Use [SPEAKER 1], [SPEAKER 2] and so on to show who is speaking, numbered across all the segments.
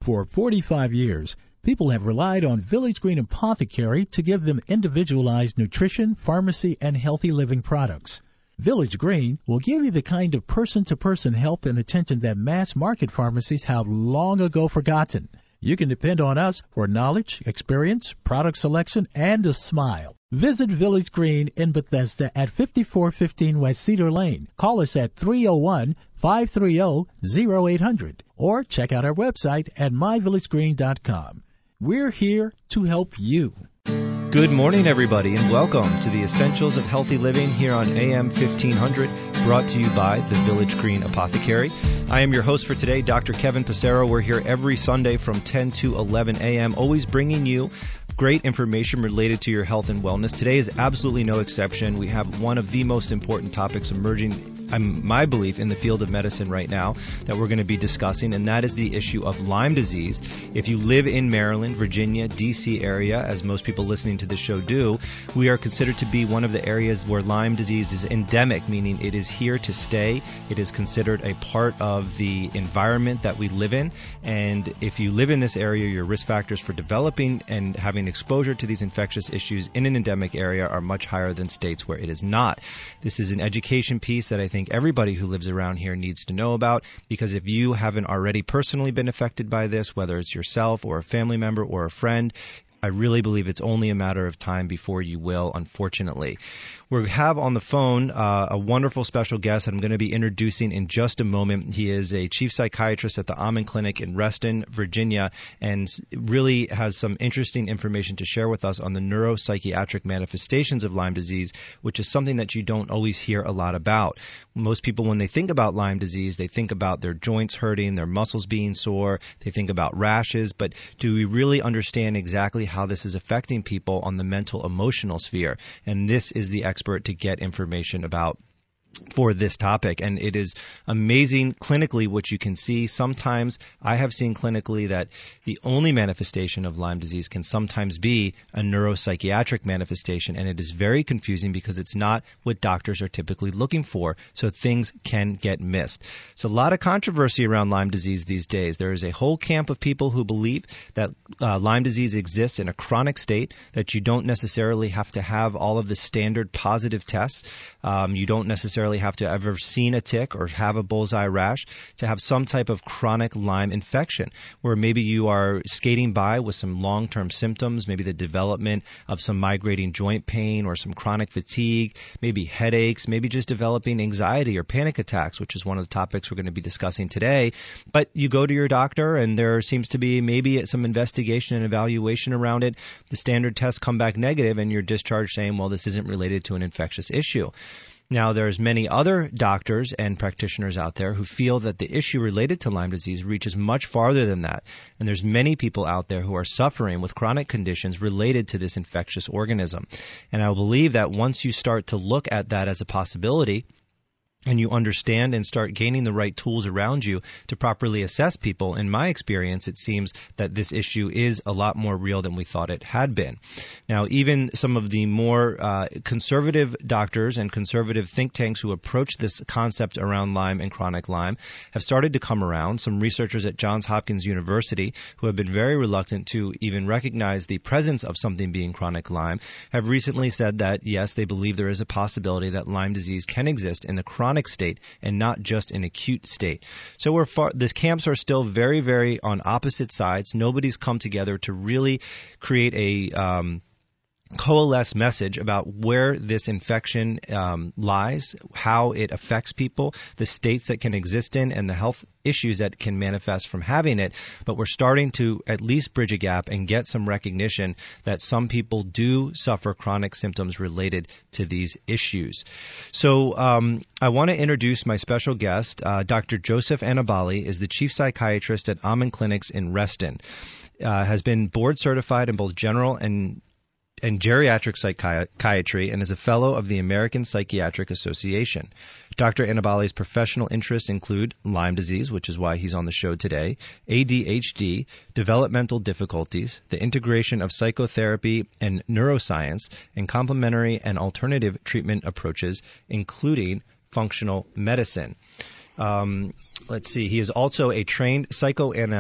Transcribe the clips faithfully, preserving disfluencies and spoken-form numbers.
[SPEAKER 1] For forty-five years, people have relied on Village Green Apothecary to give them individualized nutrition, pharmacy, and healthy living products. Village Green will give you the kind of person-to-person help and attention that mass-market pharmacies have long ago forgotten. You can depend on us for knowledge, experience, product selection, and a smile. Visit Village Green in Bethesda at fifty-four fifteen West Cedar Lane. Call us at three oh one, five three zero, zero eight hundred or check out our website at my village green dot com. We're here to help you.
[SPEAKER 2] Good morning, everybody, and welcome to the Essentials of Healthy Living here on A M fifteen hundred, brought to you by the Village Green Apothecary. I am your host for today, Doctor Kevin Passero. We're here every Sunday from ten to eleven a.m., always bringing you great information related to your health and wellness. Today is absolutely no exception. We have one of the most important topics emerging, um, my belief, in the field of medicine right now that we're going to be discussing, and that is the issue of Lyme disease. If you live in Maryland, Virginia, D C area, as most people listening to this show do, we are considered to be one of the areas where Lyme disease is endemic, meaning it is here to stay. It is considered a part of the environment that we live in, and if you live in this area, your risk factors for developing and having exposure to these infectious issues in an endemic area are much higher than states where it is not. This is an education piece that I think everybody who lives around here needs to know about, because if you haven't already personally been affected by this, whether it's yourself or a family member or a friend, I really believe it's only a matter of time before you will, unfortunately. We have on the phone uh, a wonderful special guest that I'm going to be introducing in just a moment. He is a chief psychiatrist at the Amen Clinic in Reston, Virginia, and really has some interesting information to share with us on the neuropsychiatric manifestations of Lyme disease, which is something that you don't always hear a lot about. Most people, when they think about Lyme disease, they think about their joints hurting, their muscles being sore, they think about rashes, but do we really understand exactly how this is affecting people on the mental, emotional sphere? And this is the expert to get information about for this topic. And it is amazing clinically what you can see. Sometimes I have seen clinically that the only manifestation of Lyme disease can sometimes be a neuropsychiatric manifestation, and it is very confusing because it's not what doctors are typically looking for, so things can get missed. So a lot of controversy around Lyme disease these days. There is a whole camp of people who believe that uh, Lyme disease exists in a chronic state, that you don't necessarily have to have all of the standard positive tests. Um, you don't necessarily have to have ever seen a tick or have a bullseye rash to have some type of chronic Lyme infection, where maybe you are skating by with some long-term symptoms, maybe the development of some migrating joint pain or some chronic fatigue, maybe headaches, maybe just developing anxiety or panic attacks, which is one of the topics we're going to be discussing today. But you go to your doctor and there seems to be maybe some investigation and evaluation around it. The standard tests come back negative and you're discharged saying, well, this isn't related to an infectious issue. Now, there's many other doctors and practitioners out there who feel that the issue related to Lyme disease reaches much farther than that. And there's many people out there who are suffering with chronic conditions related to this infectious organism. And I believe that once you start to look at that as a possibility, and you understand and start gaining the right tools around you to properly assess people, in my experience, it seems that this issue is a lot more real than we thought it had been. Now, even some of the more uh, conservative doctors and conservative think tanks who approach this concept around Lyme and chronic Lyme have started to come around. Some researchers at Johns Hopkins University, who have been very reluctant to even recognize the presence of something being chronic Lyme, have recently said that, yes, they believe there is a possibility that Lyme disease can exist in the chronic chronic state and not just an acute state. So we're far, the camps are still very, very on opposite sides. Nobody's come together to really create a um, coalesce message about where this infection um, lies, how it affects people, the states that can exist in, and the health issues that can manifest from having it. But we're starting to at least bridge a gap and get some recognition that some people do suffer chronic symptoms related to these issues. So um, I want to introduce my special guest. uh, Doctor Joseph Annibale is the chief psychiatrist at Amen Clinics in Reston. Uh, has been board certified in both general and and geriatric psychiatry and is a fellow of the American Psychiatric Association. Doctor Annibale's professional interests include Lyme disease, which is why he's on the show today, A D H D, developmental difficulties, the integration of psychotherapy and neuroscience, and complementary and alternative treatment approaches, including functional medicine. Um, let's see. He is also a trained psychoanalyst.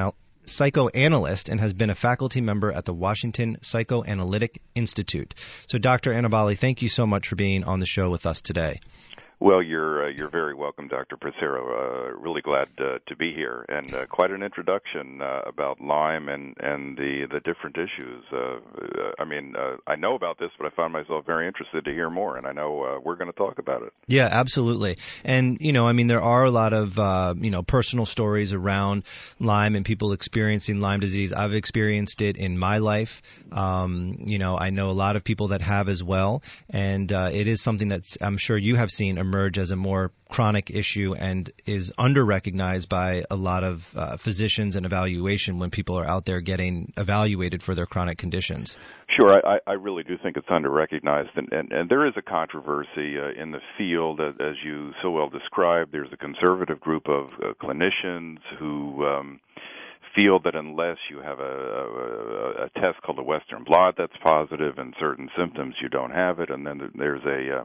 [SPEAKER 2] psychoanalyst and has been a faculty member at the Washington Psychoanalytic Institute. So, Doctor Annavale, thank you so much for being on the show with us today.
[SPEAKER 3] Well, you're uh, you're very welcome, Doctor Passero. Uh, really glad uh, to be here, and uh, quite an introduction uh, about Lyme and, and the the different issues. Uh, I mean, uh, I know about this, but I found myself very interested to hear more, and I know uh, we're going to talk about it.
[SPEAKER 2] Yeah, absolutely. And you know, I mean, there are a lot of uh, you know personal stories around Lyme and people experiencing Lyme disease. I've experienced it in my life. Um, you know, I know a lot of people that have as well, and uh, it is something that I'm sure you have seen emerge as a more chronic issue and is under-recognized by a lot of uh, physicians and evaluation when people are out there getting evaluated for their chronic conditions.
[SPEAKER 3] Sure, I, I really do think it's under-recognized, and, and, and there is a controversy uh, in the field, as, as you so well described. There's a conservative group of uh, clinicians who um, feel that unless you have a, a, a test called a Western blot that's positive and certain symptoms, you don't have it, and then there's a... Uh,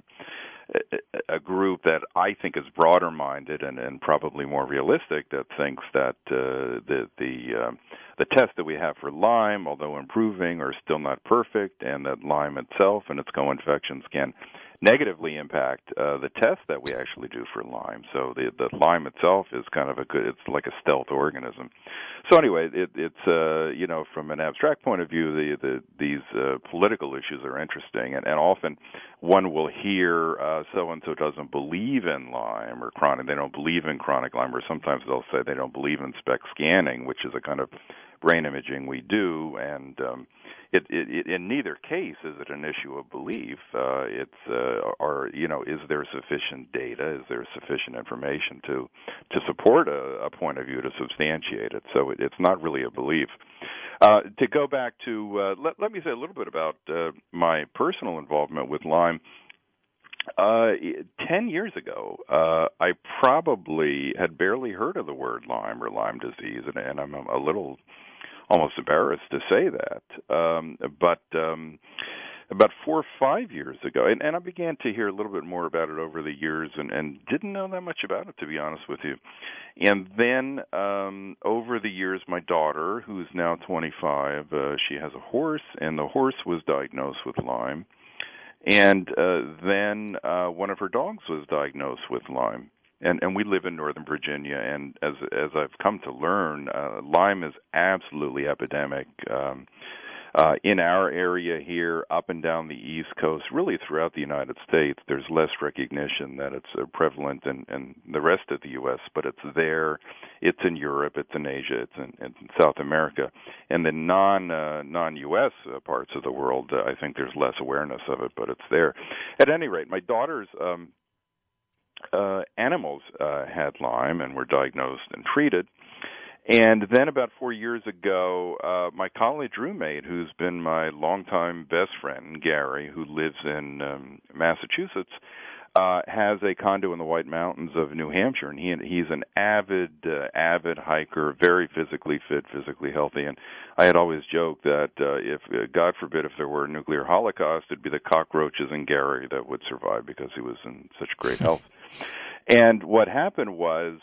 [SPEAKER 3] a group that I think is broader-minded and, and probably more realistic that thinks that uh, the the uh, the tests that we have for Lyme, although improving, are still not perfect, and that Lyme itself and its co-infections can negatively impact uh, the test that we actually do for Lyme. So the, the Lyme itself is kind of a good, it's like a stealth organism. So anyway, it, it's, uh, you know, from an abstract point of view, the, the, these uh, political issues are interesting, and, and often one will hear uh, so-and-so doesn't believe in Lyme or chronic, they don't believe in chronic Lyme, or sometimes they'll say they don't believe in SPECT scanning, which is a kind of brain imaging we do, and um, It, it, in neither case is it an issue of belief. Uh, it's, uh, or you know, is there sufficient data? Is there sufficient information to to support a, a point of view to substantiate it? So it, it's not really a belief. Uh, to go back to, uh, let, let me say a little bit about uh, my personal involvement with Lyme. Uh, ten years ago, uh, I probably had barely heard of the word Lyme or Lyme disease, and, and I'm a little almost embarrassed to say that. Um, but um, about four or five years ago, and, and I began to hear a little bit more about it over the years and, and didn't know that much about it, to be honest with you. And then um, over the years, my daughter, who's now twenty-five, uh, she has a horse, and the horse was diagnosed with Lyme. And uh, then uh, one of her dogs was diagnosed with Lyme. And, and we live in Northern Virginia, and as as I've come to learn, uh, Lyme is absolutely epidemic um, uh, in our area here, up and down the East Coast, really throughout the United States. There's less recognition that it's uh, prevalent in, in the rest of the U S, but it's there. It's in Europe, it's in Asia, it's in, in South America, and the non uh, non U S uh, parts of the world. Uh, I think there's less awareness of it, but it's there. At any rate, my daughter's Um, Uh, animals uh, had Lyme and were diagnosed and treated. And then about four years ago, uh, my college roommate, who's been my longtime best friend, Gary, who lives in um, Massachusetts, uh, has a condo in the White Mountains of New Hampshire, and he he's an avid, uh, avid hiker, very physically fit, physically healthy. And I had always joked that uh, if, uh, God forbid, if there were a nuclear holocaust, it'd be the cockroaches and Gary that would survive because he was in such great health. And what happened was,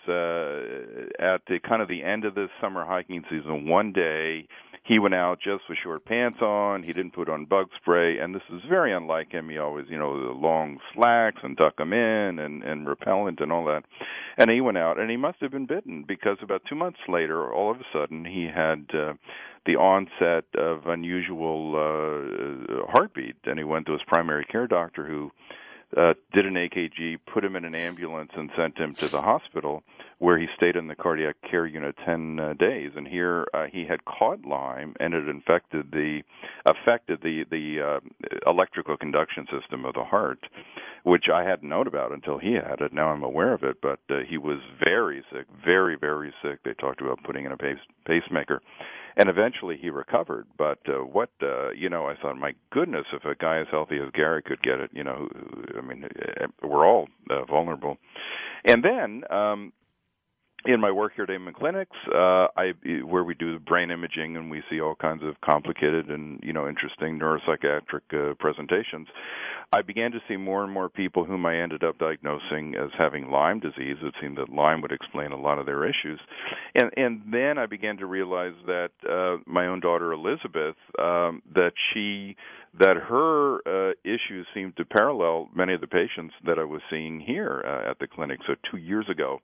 [SPEAKER 3] uh, at the kind of the end of this summer hiking season, one day he went out just with short pants on. He didn't put on bug spray, and this is very unlike him. He always, you know, the long slacks and tuck them in and, and repellent and all that. And he went out, and he must have been bitten because about two months later, all of a sudden, he had uh, the onset of unusual uh, heartbeat, and he went to his primary care doctor, who Uh, did an A K G, put him in an ambulance, and sent him to the hospital, where he stayed in the cardiac care unit ten uh, days. And here uh, he had caught Lyme, and it infected the affected the the uh, electrical conduction system of the heart, which I hadn't known about until he had it. Now I'm aware of it, but uh, he was very sick, very very sick. They talked about putting in a pace, pacemaker. And eventually he recovered. But uh, what, uh, you know, I thought, my goodness, if a guy as healthy as Gary could get it, you know, I mean, we're all uh, vulnerable. And then um, in my work here at Amen Clinics, uh, I, where we do brain imaging and we see all kinds of complicated and, you know, interesting neuropsychiatric uh, presentations, I began to see more and more people whom I ended up diagnosing as having Lyme disease. It seemed that Lyme would explain a lot of their issues. And, and then I began to realize that uh, my own daughter, Elizabeth, um, that she, that her uh, issues seemed to parallel many of the patients that I was seeing here uh, at the clinic. So two years ago,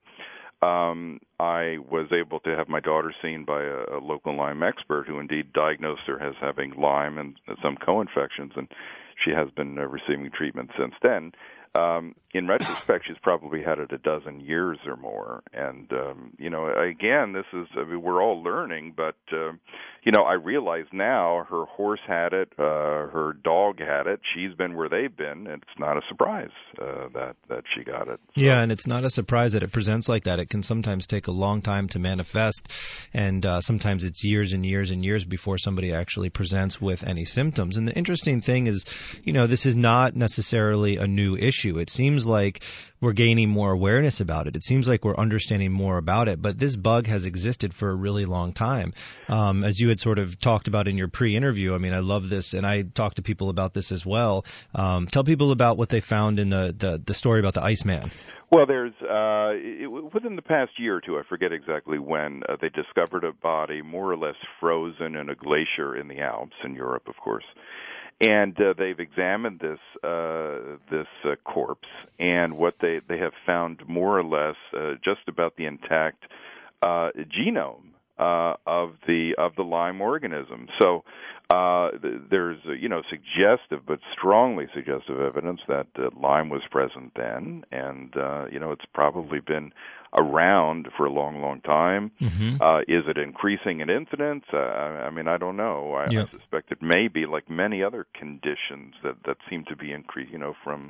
[SPEAKER 3] Um, I was able to have my daughter seen by a, a local Lyme expert who indeed diagnosed her as having Lyme and some co-infections, and she has been uh, receiving treatment since then. Um, in retrospect, she's probably had it a dozen years or more. And, um, you know, again, this is, I mean, we're all learning, but, uh, you know, I realize now her horse had it, uh, her dog had it, she's been where they've been, and it's not a surprise uh, that, that she got it. So.
[SPEAKER 2] Yeah, and it's not a surprise that it presents like that. It can sometimes take a long time to manifest, and uh, sometimes it's years and years and years before somebody actually presents with any symptoms. And the interesting thing is, you know, this is not necessarily a new issue. It seems like we're gaining more awareness about it. It seems like we're understanding more about it, but this bug has existed for a really long time. Um, as you had sort of talked about in your pre-interview, I mean, I love this, and I talk to people about this as well. Um, tell people about what they found in the, the, the story about the Iceman.
[SPEAKER 3] Well, there's uh, it, within the past year or two, I forget exactly when, uh, they discovered a body more or less frozen in a glacier in the Alps, in Europe, of course. And uh, they've examined this uh, this uh, corpse, and what they, they have found more or less uh, just about the intact uh, genome uh, of the of the Lyme organism. So uh, th- there's uh, you know suggestive but strongly suggestive evidence that uh, Lyme was present then, and uh, you know it's probably been around for a long, long time. Mm-hmm. Uh, is it increasing in incidence? Uh, I mean, I don't know. I, yep. I suspect it may be, like many other conditions that, that seem to be increased, you know, from,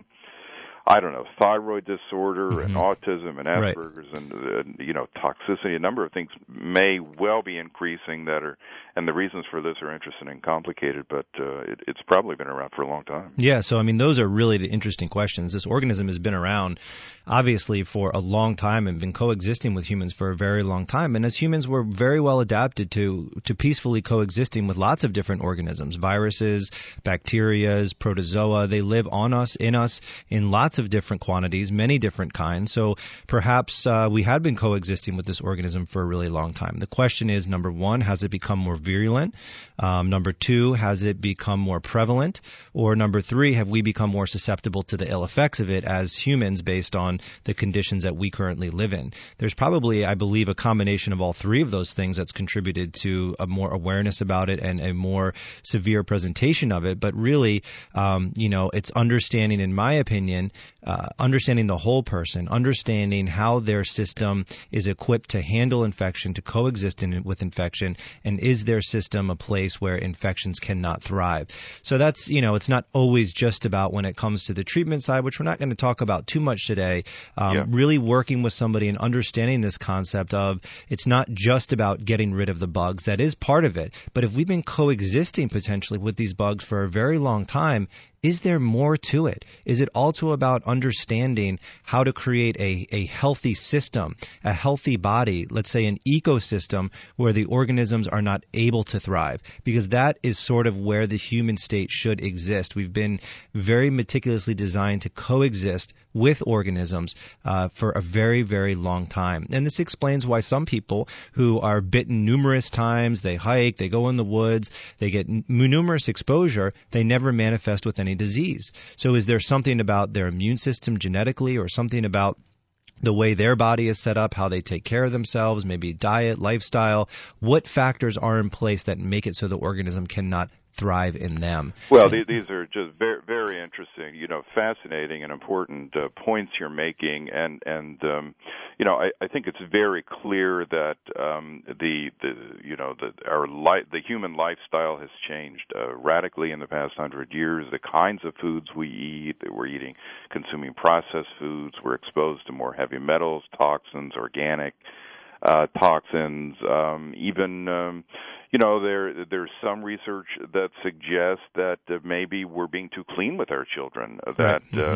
[SPEAKER 3] I don't know, thyroid disorder mm-hmm. and autism and Asperger's right. and, uh, you know, toxicity. A number of things may well be increasing that are, and the reasons for this are interesting and complicated, but uh, it, it's probably been around for a long time.
[SPEAKER 2] Yeah, so, I mean, those are really the interesting questions. This organism has been around, obviously, for a long time and been coexisting with humans for a very long time. And as humans, we're very well adapted to, to peacefully coexisting with lots of different organisms, viruses, bacteria, protozoa. They live on us, in us, in lots of different quantities, many different kinds. So perhaps uh, we had been coexisting with this organism for a really long time. The question is, number one, has it become more virulent? Um, number two, has it become more prevalent? Or number three, have we become more susceptible to the ill effects of it as humans based on the conditions that we currently live in? There's probably, I believe, a combination of all three of those things that's contributed to a more awareness about it and a more severe presentation of it. But really, um, you know, it's understanding, in my opinion, uh, understanding the whole person, understanding how their system is equipped to handle infection, to coexist in, with infection, and is their system a place where infections cannot thrive? So that's, you know, it's not always just about when it comes to the treatment side, which we're not going to talk about too much today. Um, yeah. Really working with somebody and understanding this concept of it's not just about getting rid of the bugs. That is part of it. But if we've been coexisting potentially with these bugs for a very long time, is there more to it? Is it also about understanding how to create a, a healthy system, a healthy body, let's say an ecosystem where the organisms are not able to thrive? Because that is sort of where the human state should exist. We've been very meticulously designed to coexist with organisms uh, for a very, very long time. And this explains why some people who are bitten numerous times, they hike, they go in the woods, they get n- numerous exposure, they never manifest with any disease. So is there something about their immune system genetically or something about the way their body is set up, how they take care of themselves, maybe diet, lifestyle? What factors are in place that make it so the organism cannot thrive in them?
[SPEAKER 3] Well, these, these are just very, very interesting, you know, fascinating and important uh, points you're making, and and um, you know, I, I think it's very clear that um, the the you know the our li- the human lifestyle has changed uh, radically in the past hundred years. The kinds of foods we eat, that we're eating, consuming processed foods, we're exposed to more heavy metals, toxins, organic uh, toxins, um, even. Um, You know, there there's some research that suggests that uh, maybe we're being too clean with our children, that right. mm-hmm. uh,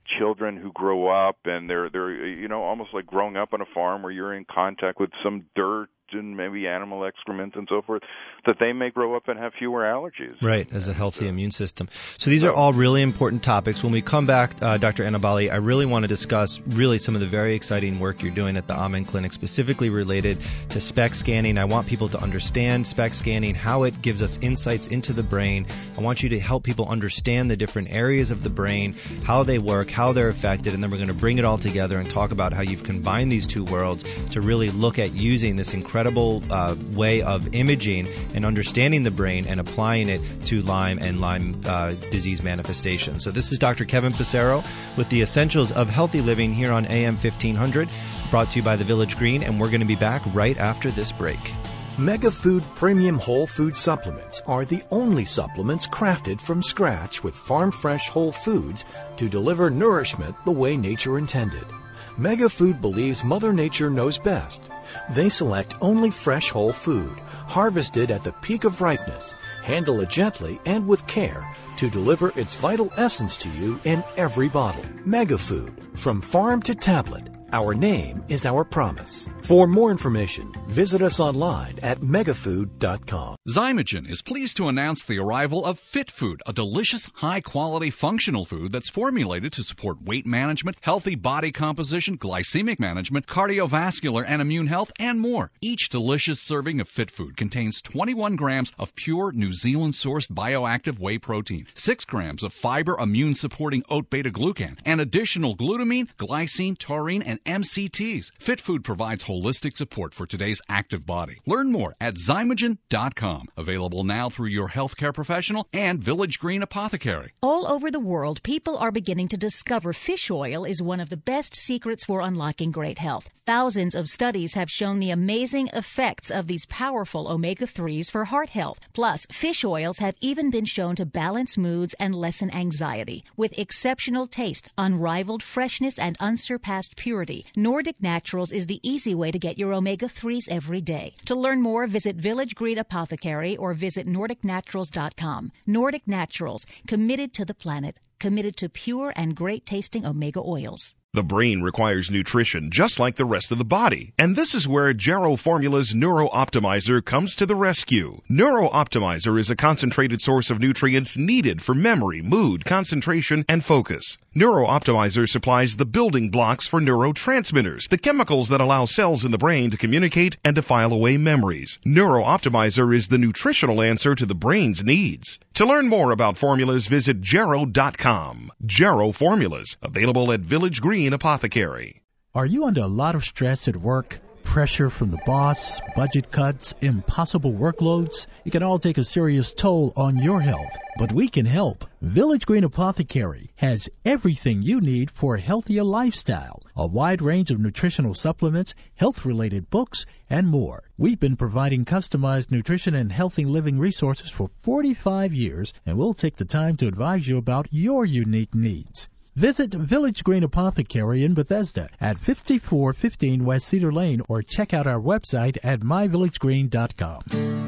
[SPEAKER 3] children who grow up and they're they're you know almost like growing up on a farm where you're in contact with some dirt and maybe animal excrement and so forth, that they may grow up and have fewer allergies.
[SPEAKER 2] Right, as a healthy immune system. So these are all really important topics. When we come back, uh, Doctor Annabali, I really want to discuss really some of the very exciting work you're doing at the Amen Clinic, specifically related to SPECT scanning. I want people to understand SPECT scanning, how it gives us insights into the brain. I want you to help people understand the different areas of the brain, how they work, how they're affected, and then we're going to bring it all together and talk about how you've combined these two worlds to really look at using this incredible incredible uh, way of imaging and understanding the brain and applying it to Lyme and Lyme uh, disease manifestations. So this is Doctor Kevin Passero with the Essentials of Healthy Living here on A M fifteen hundred, brought to you by the Village Green, and we're going to be back right after this break.
[SPEAKER 4] MegaFood Premium Whole Food Supplements are the only supplements crafted from scratch with farm-fresh whole foods to deliver nourishment the way nature intended. MegaFood believes Mother Nature knows best. They select only fresh whole food, harvested at the peak of ripeness, handle it gently and with care to deliver its vital essence to you in every bottle. MegaFood, from farm to tablet. Our name is our promise. For more information, visit us online at megafood dot com.
[SPEAKER 5] Zymogen is pleased to announce the arrival of FitFood, a delicious, high-quality, functional food that's formulated to support weight management, healthy body composition, glycemic management, cardiovascular and immune health, and more. Each delicious serving of FitFood contains twenty-one grams of pure New Zealand-sourced bioactive whey protein, six grams of fiber immune-supporting oat beta-glucan, and additional glutamine, glycine, taurine, and M C Ts. FitFood provides holistic support for today's active body. Learn more at zymogen dot com. Available now through your healthcare professional and Village Green Apothecary.
[SPEAKER 6] All over the world, people are beginning to discover fish oil is one of the best secrets for unlocking great health. Thousands of studies have shown the amazing effects of these powerful omega threes for heart health. Plus, fish oils have even been shown to balance moods and lessen anxiety. With exceptional taste, unrivaled freshness, and unsurpassed purity, Nordic Naturals is the easy way to get your omega threes every day. To learn more, visit Village Green Apothecary or visit nordic naturals dot com. Nordic Naturals, committed to the planet, committed to pure and great-tasting omega oils.
[SPEAKER 7] The brain requires nutrition just like the rest of the body, and this is where Jarrow Formula's Neuro Optimizer comes to the rescue. Neuro Optimizer is a concentrated source of nutrients needed for memory, mood, concentration, and focus. Neuro Optimizer supplies the building blocks for neurotransmitters, the chemicals that allow cells in the brain to communicate and to file away memories. Neuro Optimizer is the nutritional answer to the brain's needs. To learn more about formulas, visit jarrow dot com. Jarrow Formulas, available at Village Green Apothecary.
[SPEAKER 1] Are you under a lot of stress at work? Pressure from the boss, budget cuts, impossible workloads? It can all take a serious toll on your health, but we can help. Village Green Apothecary has everything you need for a healthier lifestyle, a wide range of nutritional supplements, health-related books, and more. We've been providing customized nutrition and healthy living resources for forty-five years, and we'll take the time to advise you about your unique needs. Visit Village Green Apothecary in Bethesda at fifty-four fifteen West Cedar Lane or check out our website at my village green dot com.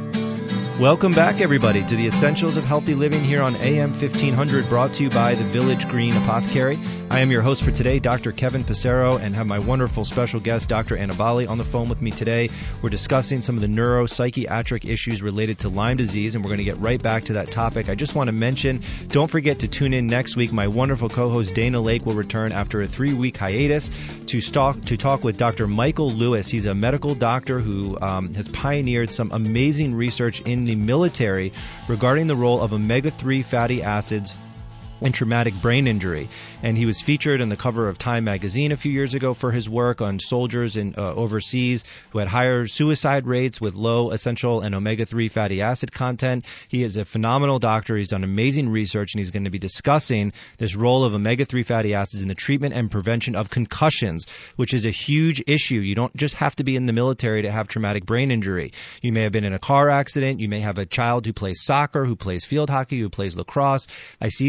[SPEAKER 2] Welcome back, everybody, to the Essentials of Healthy Living here on A M fifteen hundred, brought to you by the Village Green Apothecary. I am your host for today, Doctor Kevin Passero, and have my wonderful special guest, Doctor Annabali, on the phone with me today. We're discussing some of the neuropsychiatric issues related to Lyme disease, and we're going to get right back to that topic. I just want to mention, don't forget to tune in next week. My wonderful co-host, Dana Lake, will return after a three-week hiatus to talk, to talk with Doctor Michael Lewis. He's a medical doctor who um, has pioneered some amazing research in the military regarding the role of omega three fatty acids and traumatic brain injury. And he was featured on the cover of Time magazine a few years ago for his work on soldiers in uh, overseas who had higher suicide rates with low essential and omega three fatty acid content. He is a phenomenal doctor. He's done amazing research, and he's going to be discussing this role of omega three fatty acids in the treatment and prevention of concussions, which is a huge issue. You don't just have to be in the military to have traumatic brain injury. You may have been in a car accident. You may have a child who plays soccer, who plays field hockey, who plays lacrosse. I see these kids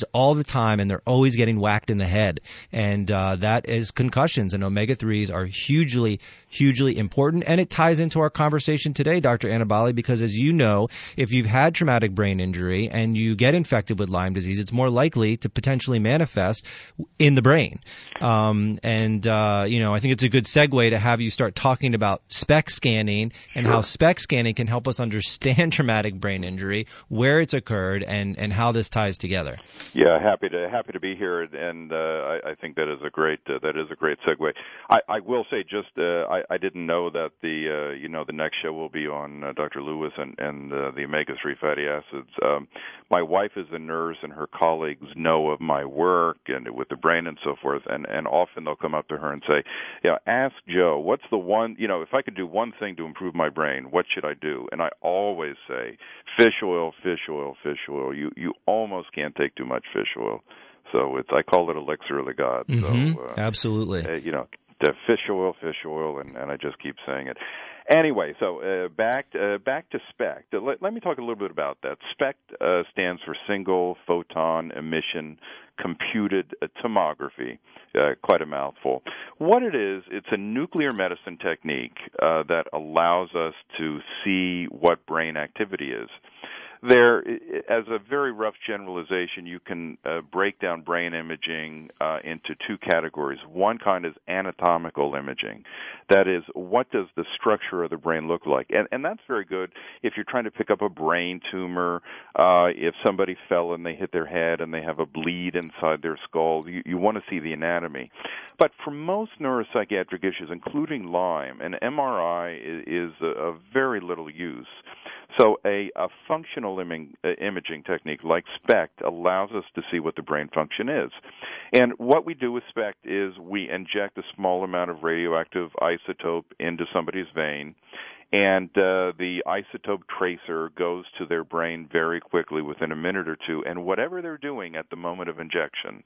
[SPEAKER 2] all the time, and they're always getting whacked in the head. And uh, that is concussions, and omega threes are hugely, hugely important. And it ties into our conversation today, Doctor Annabali, because as you know, if you've had traumatic brain injury and you get infected with Lyme disease, it's more likely to potentially manifest in the brain. Um, and, uh, you know, I think it's a good segue to have you start talking about SPECT scanning and
[SPEAKER 3] Sure.
[SPEAKER 2] how SPECT scanning can help us understand traumatic brain injury, where it's occurred, and, and how this ties together.
[SPEAKER 3] Yeah, happy to happy to be here, and uh, I, I think that is a great uh, that is a great segue. I, I will say just uh, I, I didn't know that the uh, you know the next show will be on uh, Doctor Lewis and and uh, the omega three fatty acids. Um, my wife is a nurse, and her colleagues know of my work and with the brain and so forth, and and often they'll come up to her and say, "Yeah, ask Joe, what's the one you know if I could do one thing to improve my brain, what should I do?" And I always say, fish oil, fish oil, fish oil. You you almost can't take too much fish oil. So it's I call it elixir of the gods.
[SPEAKER 2] Mm-hmm.
[SPEAKER 3] So, uh,
[SPEAKER 2] Absolutely.
[SPEAKER 3] Uh, you know, the fish oil, fish oil, and, and I just keep saying it. Anyway, so uh, back uh, back to SPECT. Uh, let, let me talk a little bit about that. SPECT uh, stands for Single Photon Emission Computed Tomography. Uh, quite a mouthful. What it is, it's a nuclear medicine technique uh, that allows us to see what brain activity is. There, as a very rough generalization, you can uh, break down brain imaging uh, into two categories. One kind is anatomical imaging. That is, what does the structure of the brain look like? And, and that's very good if you're trying to pick up a brain tumor, uh, if somebody fell and they hit their head and they have a bleed inside their skull. You, you want to see the anatomy. But for most neuropsychiatric issues, including Lyme, an M R I is, is of very little use. So a, a functional imaging, uh, imaging technique like SPECT allows us to see what the brain function is. And what we do with SPECT is we inject a small amount of radioactive isotope into somebody's vein, and uh, the isotope tracer goes to their brain very quickly within a minute or two, and whatever they're doing at the moment of injection,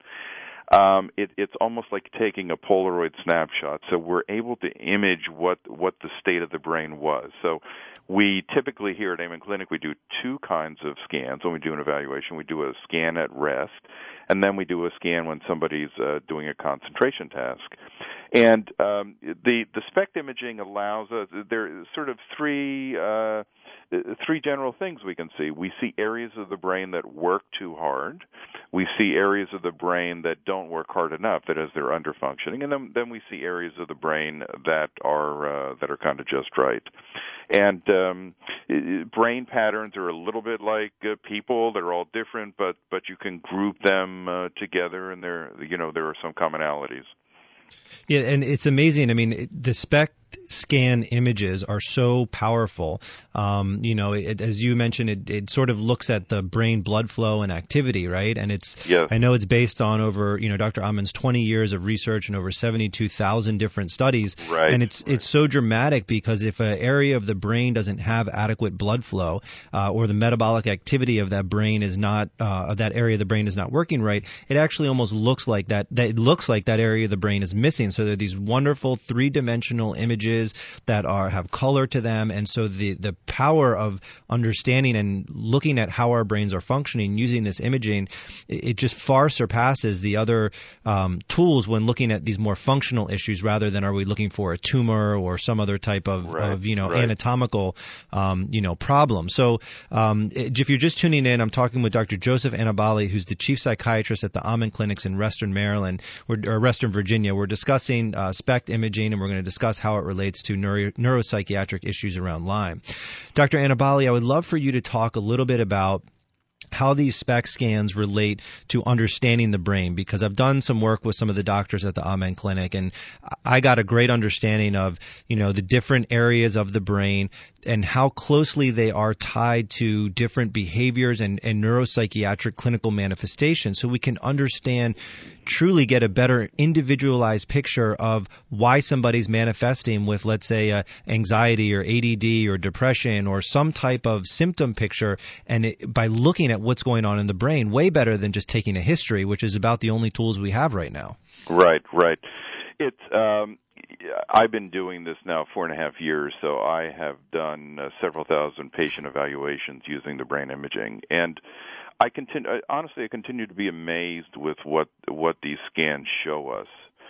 [SPEAKER 3] Um, it, it's almost like taking a Polaroid snapshot. So we're able to image what, what the state of the brain was. So we typically here at Amen Clinic, we do two kinds of scans when we do an evaluation. We do a scan at rest, and then we do a scan when somebody's uh, doing a concentration task. And um, the, the SPECT imaging allows us, there are sort of three uh, three general things we can see. We see areas of the brain that work too hard. We see areas of the brain that don't work hard enough, that is, they're underfunctioning, and then then we see areas of the brain that are uh, that are kind of just right. And um, brain patterns are a little bit like uh, people; they're all different, but but you can group them uh, together, and there you know there are some commonalities.
[SPEAKER 2] Yeah, and it's amazing. I mean, the SPECT scan images are so powerful. Um, you know, it, as you mentioned, it, it sort of looks at the brain blood flow and activity, right? And it's,
[SPEAKER 3] yes.
[SPEAKER 2] I know it's based on over, you know, Doctor Amon's twenty years of research and over seventy-two thousand different studies.
[SPEAKER 3] Right.
[SPEAKER 2] And it's,
[SPEAKER 3] right.
[SPEAKER 2] it's so dramatic because if an area of the brain doesn't have adequate blood flow, uh, or the metabolic activity of that brain is not, uh, that area of the brain is not working right, it actually almost looks like that, that it looks like that area of the brain is missing. So there are these wonderful three-dimensional images that are have color to them, and so the the power of understanding and looking at how our brains are functioning using this imaging, it, it just far surpasses the other um, tools when looking at these more functional issues, rather than are we looking for a tumor or some other type of,
[SPEAKER 3] right,
[SPEAKER 2] of you know
[SPEAKER 3] right.
[SPEAKER 2] anatomical um, you know problem. So um, if you're just tuning in, I'm talking with Doctor Joseph Annabali, who's the chief psychiatrist at the Amen Clinics in Western Maryland or Western Virginia. We're discussing uh, SPECT imaging, and we're going to discuss how it relates to neuro- neuropsychiatric issues around Lyme. Doctor Annabali, I would love for you to talk a little bit about how these SPECT scans relate to understanding the brain, because I've done some work with some of the doctors at the Amen Clinic, and I got a great understanding of, you know, the different areas of the brain and how closely they are tied to different behaviors and, and neuropsychiatric clinical manifestations, so we can understand, truly get a better individualized picture of why somebody's manifesting with, let's say, uh, anxiety or A D D or depression or some type of symptom picture, and it, by looking at what's going on in the brain, way better than just taking a history, which is about the only tools we have right now.
[SPEAKER 3] Right, right. It's um, I've been doing this now four and a half years, so I have done uh, several thousand patient evaluations using the brain imaging, and I continue. Honestly, I continue to be amazed with what what these scans show us.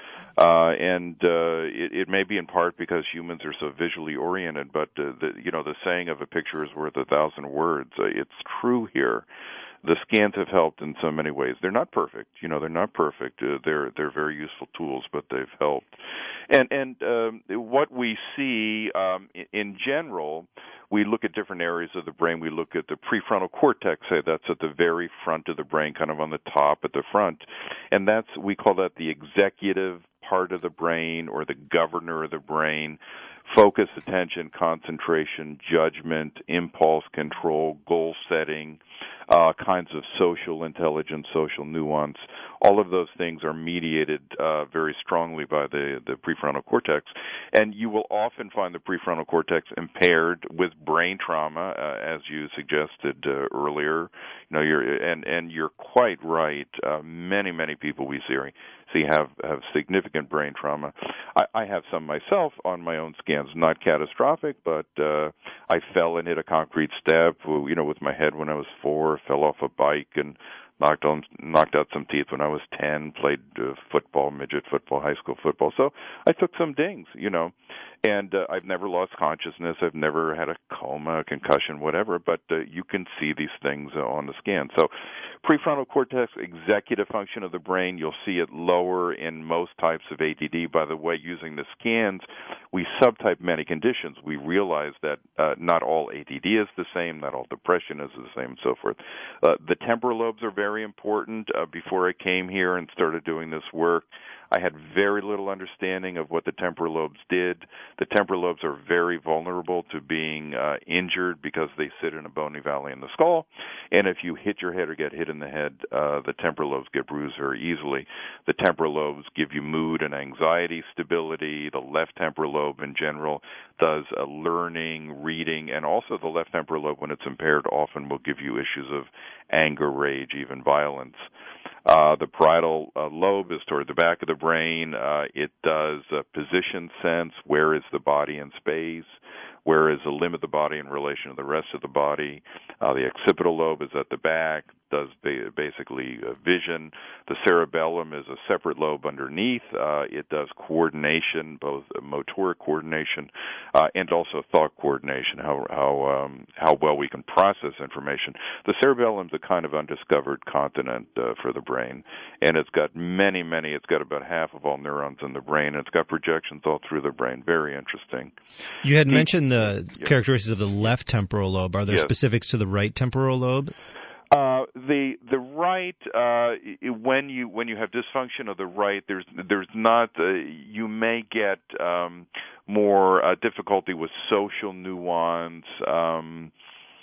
[SPEAKER 3] Uh, and uh, it, it may be in part because humans are so visually oriented, but uh, the, you know, the saying of a picture is worth a thousand words. Uh, it's true here. The scans have helped in so many ways. They're not perfect, you know. They're not perfect. Uh, they're they're very useful tools, but they've helped. And and um, what we see um, in, in general, we look at different areas of the brain. We look at the prefrontal cortex. Say that's at the very front of the brain, kind of on the top at the front, and that's we call that the executive part of the brain or the governor of the brain. Focus, attention, concentration, judgment, impulse control, goal setting, uh, kinds of social intelligence, social nuance. All of those things are mediated uh, very strongly by the, the prefrontal cortex. And you will often find the prefrontal cortex impaired with brain trauma, uh, as you suggested uh, earlier. You know, you're, and, and you're quite right. Uh, many, many people we see, see have, have significant brain trauma. I, I have some myself on my own scans, not catastrophic, but uh, I fell and hit a concrete step, you know, with my head when I was four, fell off a bike and knocked on knocked out some teeth when I was ten, played uh, football, midget football, high school football. So I took some dings, you know, and uh, I've never lost consciousness. I've never had a coma, a concussion, whatever, but uh, you can see these things uh, on the scan. So prefrontal cortex, executive function of the brain, you'll see it lower in most types of A D D. By the way, using the scans, we subtype many conditions. We realize that uh, not all A D D is the same, not all depression is the same, and so forth. Uh, the temporal lobes are very very important. Uh, before I came here and started doing this work, I had very little understanding of what the temporal lobes did. The temporal lobes are very vulnerable to being uh, injured because they sit in a bony valley in the skull. And if you hit your head or get hit in the head, uh, the temporal lobes get bruised very easily. The temporal lobes give you mood and anxiety stability. The left temporal lobe in general does uh, learning, reading, and also the left temporal lobe, when it's impaired, often will give you issues of anger, rage, even violence. Uh, the parietal uh, lobe is toward the back of the brain. Uh, it does uh, position sense, where is the body in space, where is the limb of the body in relation to the rest of the body. Uh, the occipital lobe is at the back, does ba- basically uh, vision. The cerebellum is a separate lobe underneath. Uh, it does coordination, both motoric coordination uh, and also thought coordination, how how um, how well we can process information. The cerebellum is a kind of undiscovered continent uh, for the brain, and it's got many, many, it's got about half of all neurons in the brain, and it's got projections all through the brain. Very interesting.
[SPEAKER 2] You had mentioned the yeah. characteristics of the left temporal lobe. Are there
[SPEAKER 3] yes.
[SPEAKER 2] specifics to the right temporal lobe?
[SPEAKER 3] Uh, the the right uh, when you when you have dysfunction of the right, there's there's not uh, you may get um, more uh, difficulty with social nuance, um,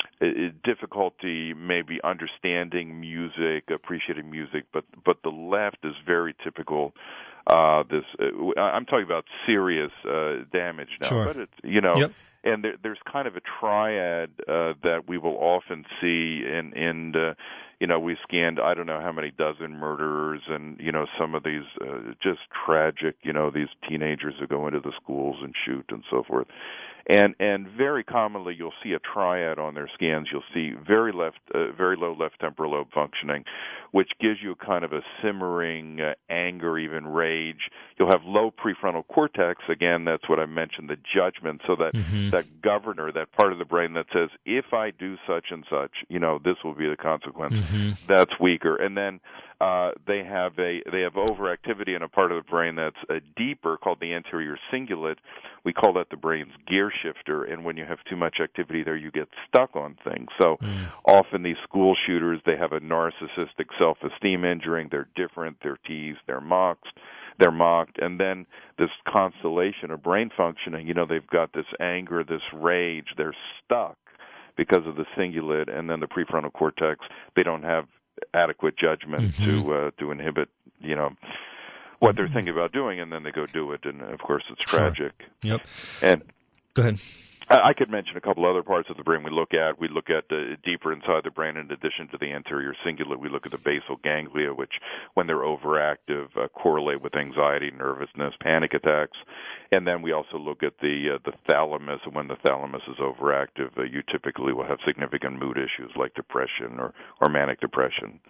[SPEAKER 3] difficulty maybe understanding music, appreciating music, but but the left is very typical. Uh, this uh, I'm talking about serious uh, damage now,
[SPEAKER 2] sure.
[SPEAKER 3] but it's you know.
[SPEAKER 2] Yep.
[SPEAKER 3] And there, there's kind of a triad uh, that we will often see in, in uh, you know, we scanned I don't know how many dozen murderers and, you know, some of these uh, just tragic, you know, these teenagers who go into the schools and shoot and so forth. And and very commonly you'll see a triad on their scans. You'll see very left, uh, very low left temporal lobe functioning, which gives you kind of a simmering uh, anger, even rage. You'll have low prefrontal cortex. Again, that's what I mentioned, the judgment. So that
[SPEAKER 2] mm-hmm.
[SPEAKER 3] that governor, that part of the brain that says, if I do such and such, you know, this will be the consequence.
[SPEAKER 2] Mm-hmm.
[SPEAKER 3] That's weaker. And then uh, they have a they have overactivity in a part of the brain that's uh, deeper, called the anterior cingulate. We call that the brain's gear shifter, and when you have too much activity there, you get stuck on things. So
[SPEAKER 2] mm.
[SPEAKER 3] often these school shooters, they have a narcissistic self-esteem injury. They're different, they're teased, they're mocked, they're mocked, and then this constellation of brain functioning, you know, they've got this anger, this rage, they're stuck because of the cingulate, and then the prefrontal cortex, they don't have adequate judgment
[SPEAKER 2] mm-hmm.
[SPEAKER 3] to uh, to inhibit, you know, what they're thinking about doing, and then they go do it, and of course it's tragic.
[SPEAKER 2] Sure. Yep.
[SPEAKER 3] And
[SPEAKER 2] go ahead.
[SPEAKER 3] I could mention a couple other parts of the brain we look at. We look at uh, deeper inside the brain in addition to the anterior cingulate. We look at the basal ganglia, which, when they're overactive, uh, correlate with anxiety, nervousness, panic attacks. And then we also look at the uh, the thalamus. And when the thalamus is overactive, uh, you typically will have significant mood issues like depression or, or manic depression.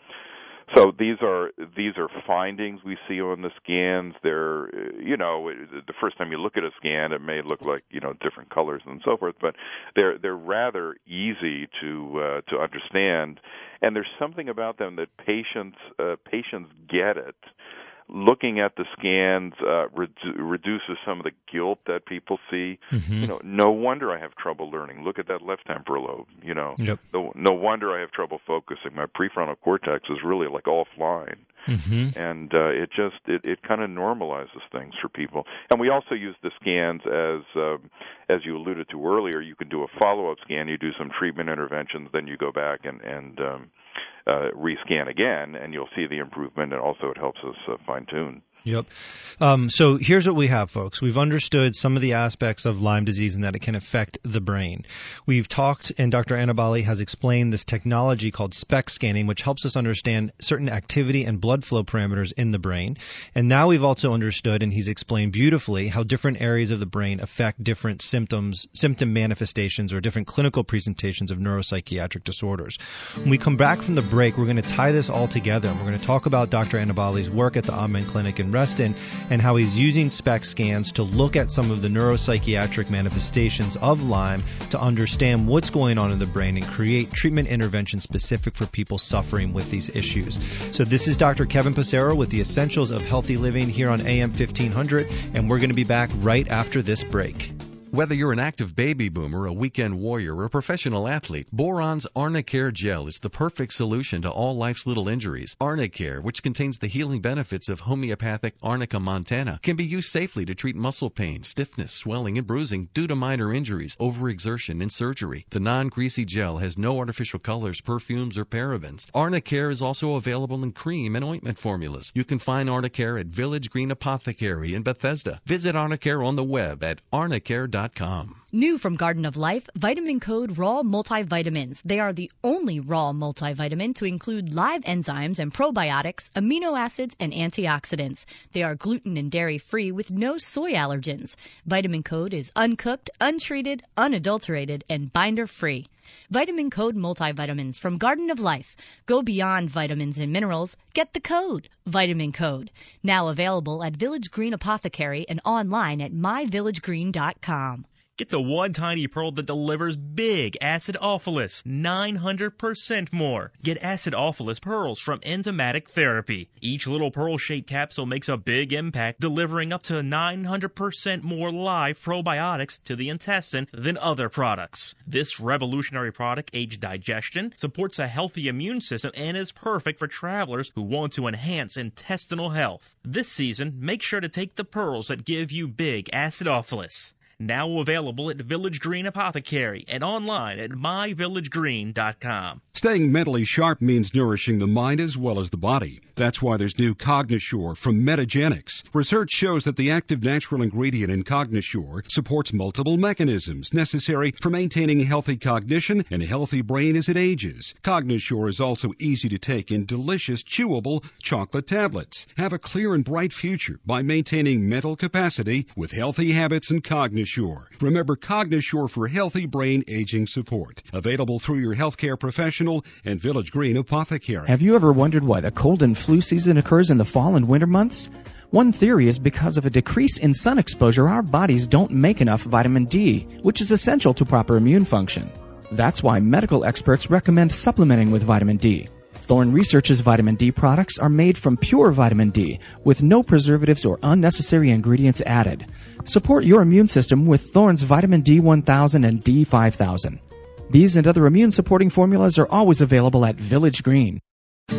[SPEAKER 3] So these are these are findings we see on the scans. They're, you know, the first time you look at a scan, it may look like, you know, different colors and so forth, but they're they're rather easy to uh, to understand, and there's something about them that patients uh, patients get it. Looking at the scans uh, redu- reduces some of the guilt that people see. Mm-hmm. You know, no wonder I have trouble learning. Look at that left temporal lobe. You know, yep. no, no wonder I have trouble focusing. My prefrontal cortex is really like offline, mm-hmm. and uh, it just it, it kind of normalizes things for people. And we also use the scans as uh, as you alluded to earlier. You can do a follow-up scan. You do some treatment interventions, then you go back and and um, Uh, rescan again, and you'll see the improvement, and also it helps us uh, fine-tune.
[SPEAKER 2] Yep. Um, so here's what we have, folks. We've understood some of the aspects of Lyme disease and that it can affect the brain. We've talked, and Doctor Annibale has explained this technology called SPECT scanning, which helps us understand certain activity and blood flow parameters in the brain. And now we've also understood, and he's explained beautifully, how different areas of the brain affect different symptoms, symptom manifestations, or different clinical presentations of neuropsychiatric disorders. When we come back from the break, we're going to tie this all together, and we're going to talk about Doctor Annibale's work at the Amen Clinic in Reston and how he's using SPECT scans to look at some of the neuropsychiatric manifestations of Lyme to understand what's going on in the brain and create treatment interventions specific for people suffering with these issues. So this is Doctor Kevin Passero with the Essentials of Healthy Living here on A M fifteen hundred, and we're going to be back right after this break.
[SPEAKER 8] Whether you're an active baby boomer, a weekend warrior, or a professional athlete, Boron's Arnicare Gel is the perfect solution to all life's little injuries. Arnicare, which contains the healing benefits of homeopathic Arnica montana, can be used safely to treat muscle pain, stiffness, swelling, and bruising due to minor injuries, overexertion, and surgery. The non-greasy gel has no artificial colors, perfumes, or parabens. Arnicare is also available in cream and ointment formulas. You can find Arnicare at Village Green Apothecary in Bethesda. Visit Arnicare on the web at arnicare dot com.
[SPEAKER 6] New from Garden of Life, Vitamin Code Raw Multivitamins. They are the only raw multivitamin to include live enzymes and probiotics, amino acids, and antioxidants. They are gluten and dairy-free with no soy allergens. Vitamin Code is uncooked, untreated, unadulterated, and binder-free. Vitamin Code Multivitamins from Garden of Life. Go beyond vitamins and minerals. Get the code, Vitamin Code. Now available at Village Green Apothecary and online at my village green dot com.
[SPEAKER 9] Get the one tiny pearl that delivers big acidophilus, nine hundred percent more. Get acidophilus pearls from Enzymatic Therapy. Each little pearl-shaped capsule makes a big impact, delivering up to nine hundred percent more live probiotics to the intestine than other products. This revolutionary product aids digestion, supports a healthy immune system, and is perfect for travelers who want to enhance intestinal health. This season, make sure to take the pearls that give you big acidophilus. Now available at Village Green Apothecary and online at my village green dot com.
[SPEAKER 10] Staying mentally sharp means nourishing the mind as well as the body. That's why there's new Cognisure from Metagenics. Research shows that the active natural ingredient in Cognisure supports multiple mechanisms necessary for maintaining healthy cognition and a healthy brain as it ages. Cognisure is also easy to take in delicious, chewable chocolate tablets. Have a clear and bright future by maintaining mental capacity with healthy habits and Cognisure. Remember Cognisure for healthy brain aging support. Available through your healthcare professional and Village Green Apothecary.
[SPEAKER 11] Have you ever wondered why the cold and flu season occurs in the fall and winter months? One theory is because of a decrease in sun exposure, our bodies don't make enough vitamin D, which is essential to proper immune function. That's why medical experts recommend supplementing with vitamin D. Thorne Research's vitamin D products are made from pure vitamin D with no preservatives or unnecessary ingredients added. Support your immune system with Thorne's vitamin D one thousand and D five thousand. These and other immune supporting formulas are always available at Village Green.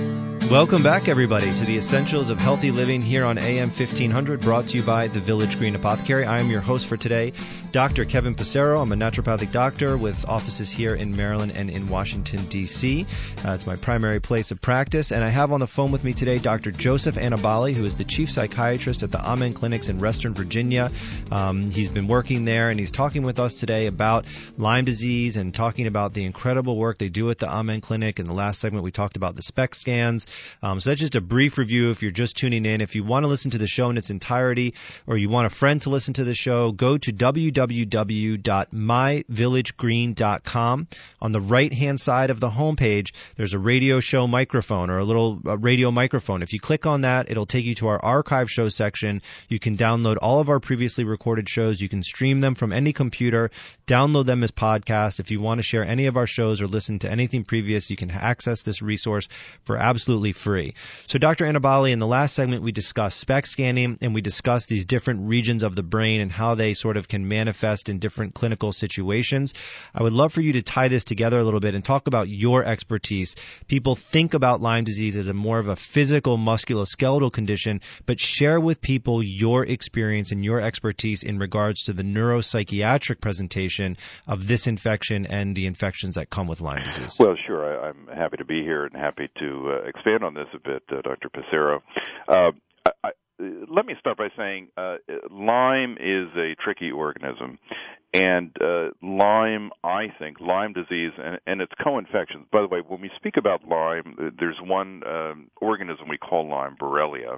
[SPEAKER 2] Welcome back, everybody, to the Essentials of Healthy Living here on A M fifteen hundred, brought to you by the Village Green Apothecary. I am your host for today, Doctor Kevin Passero. I'm a naturopathic doctor with offices here in Maryland and in Washington, D C Uh, it's my primary place of practice, and I have on the phone with me today Doctor Joseph Annibale, who is the chief psychiatrist at the Amen Clinics in Western Virginia. Um, he's been working there, and he's talking with us today about Lyme disease and talking about the incredible work they do at the Amen Clinic. In the last segment, we talked about the SPECT scans. Um, so that's just a brief review if you're just tuning in. If you want to listen to the show in its entirety, or you want a friend to listen to the show, go to w w w dot my village green dot com. On the right-hand side of the homepage, there's a radio show microphone, or a little uh, radio microphone. If you click on that, it'll take you to our archive show section. You can download all of our previously recorded shows. You can stream them from any computer, download them as podcasts. If you want to share any of our shows or listen to anything previous, you can access this resource for absolutely free. So, Doctor Annibale, in the last segment, we discussed SPECT scanning, and we discussed these different regions of the brain and how they sort of can manifest in different clinical situations. I would love for you to tie this together a little bit and talk about your expertise. People think about Lyme disease as a more of a physical musculoskeletal condition, but share with people your experience and your expertise in regards to the neuropsychiatric presentation of this infection and the infections that come with Lyme disease.
[SPEAKER 3] Well, sure. I, I'm happy to be here and happy to uh, expand on this a bit, uh, Doctor Passero. Uh, I, I, let me start by saying uh, Lyme is a tricky organism. And uh, Lyme, I think, Lyme disease and, and its co-infections. By the way, when we speak about Lyme, there's one um, organism we call Lyme, Borrelia.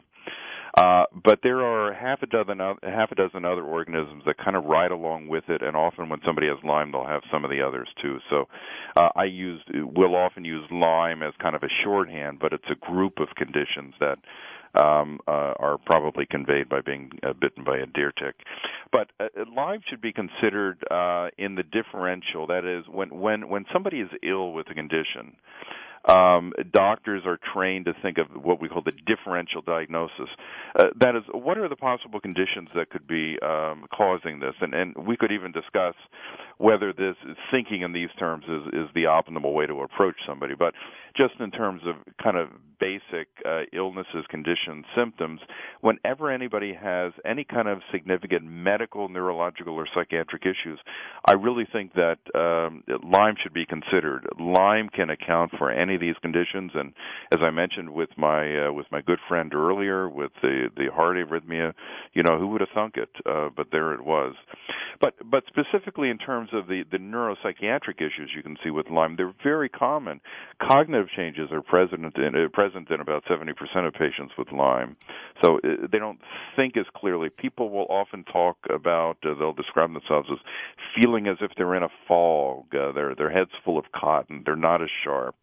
[SPEAKER 3] Uh, but there are half a dozen half a dozen other organisms that kind of ride along with it, and often when somebody has Lyme, they'll have some of the others too. So uh, I use will often use Lyme as kind of a shorthand, but it's a group of conditions that um, uh, are probably conveyed by being uh, bitten by a deer tick. But uh, Lyme should be considered uh, in the differential. That is, when when when somebody is ill with a condition, Um, doctors are trained to think of what we call the differential diagnosis. Uh, that is, what are the possible conditions that could be um, causing this? And, and we could even discuss whether this thinking in these terms is, is the optimal way to approach somebody. But just in terms of kind of basic uh, illnesses, conditions, symptoms, whenever anybody has any kind of significant medical, neurological, or psychiatric issues, I really think that um, Lyme should be considered. Lyme can account for any of these conditions, and as I mentioned with my uh, with my good friend earlier, with the the heart arrhythmia, you know, who would have thunk it? Uh, but there it was. But but specifically in terms of the the neuropsychiatric issues you can see with Lyme, they're very common. Cognitive changes are present in uh, present in about seventy percent of patients with Lyme, so uh, they don't think as clearly. People will often talk about uh, they'll describe themselves as feeling as if they're in a fog. Uh, their their head's full of cotton. They're not as sharp.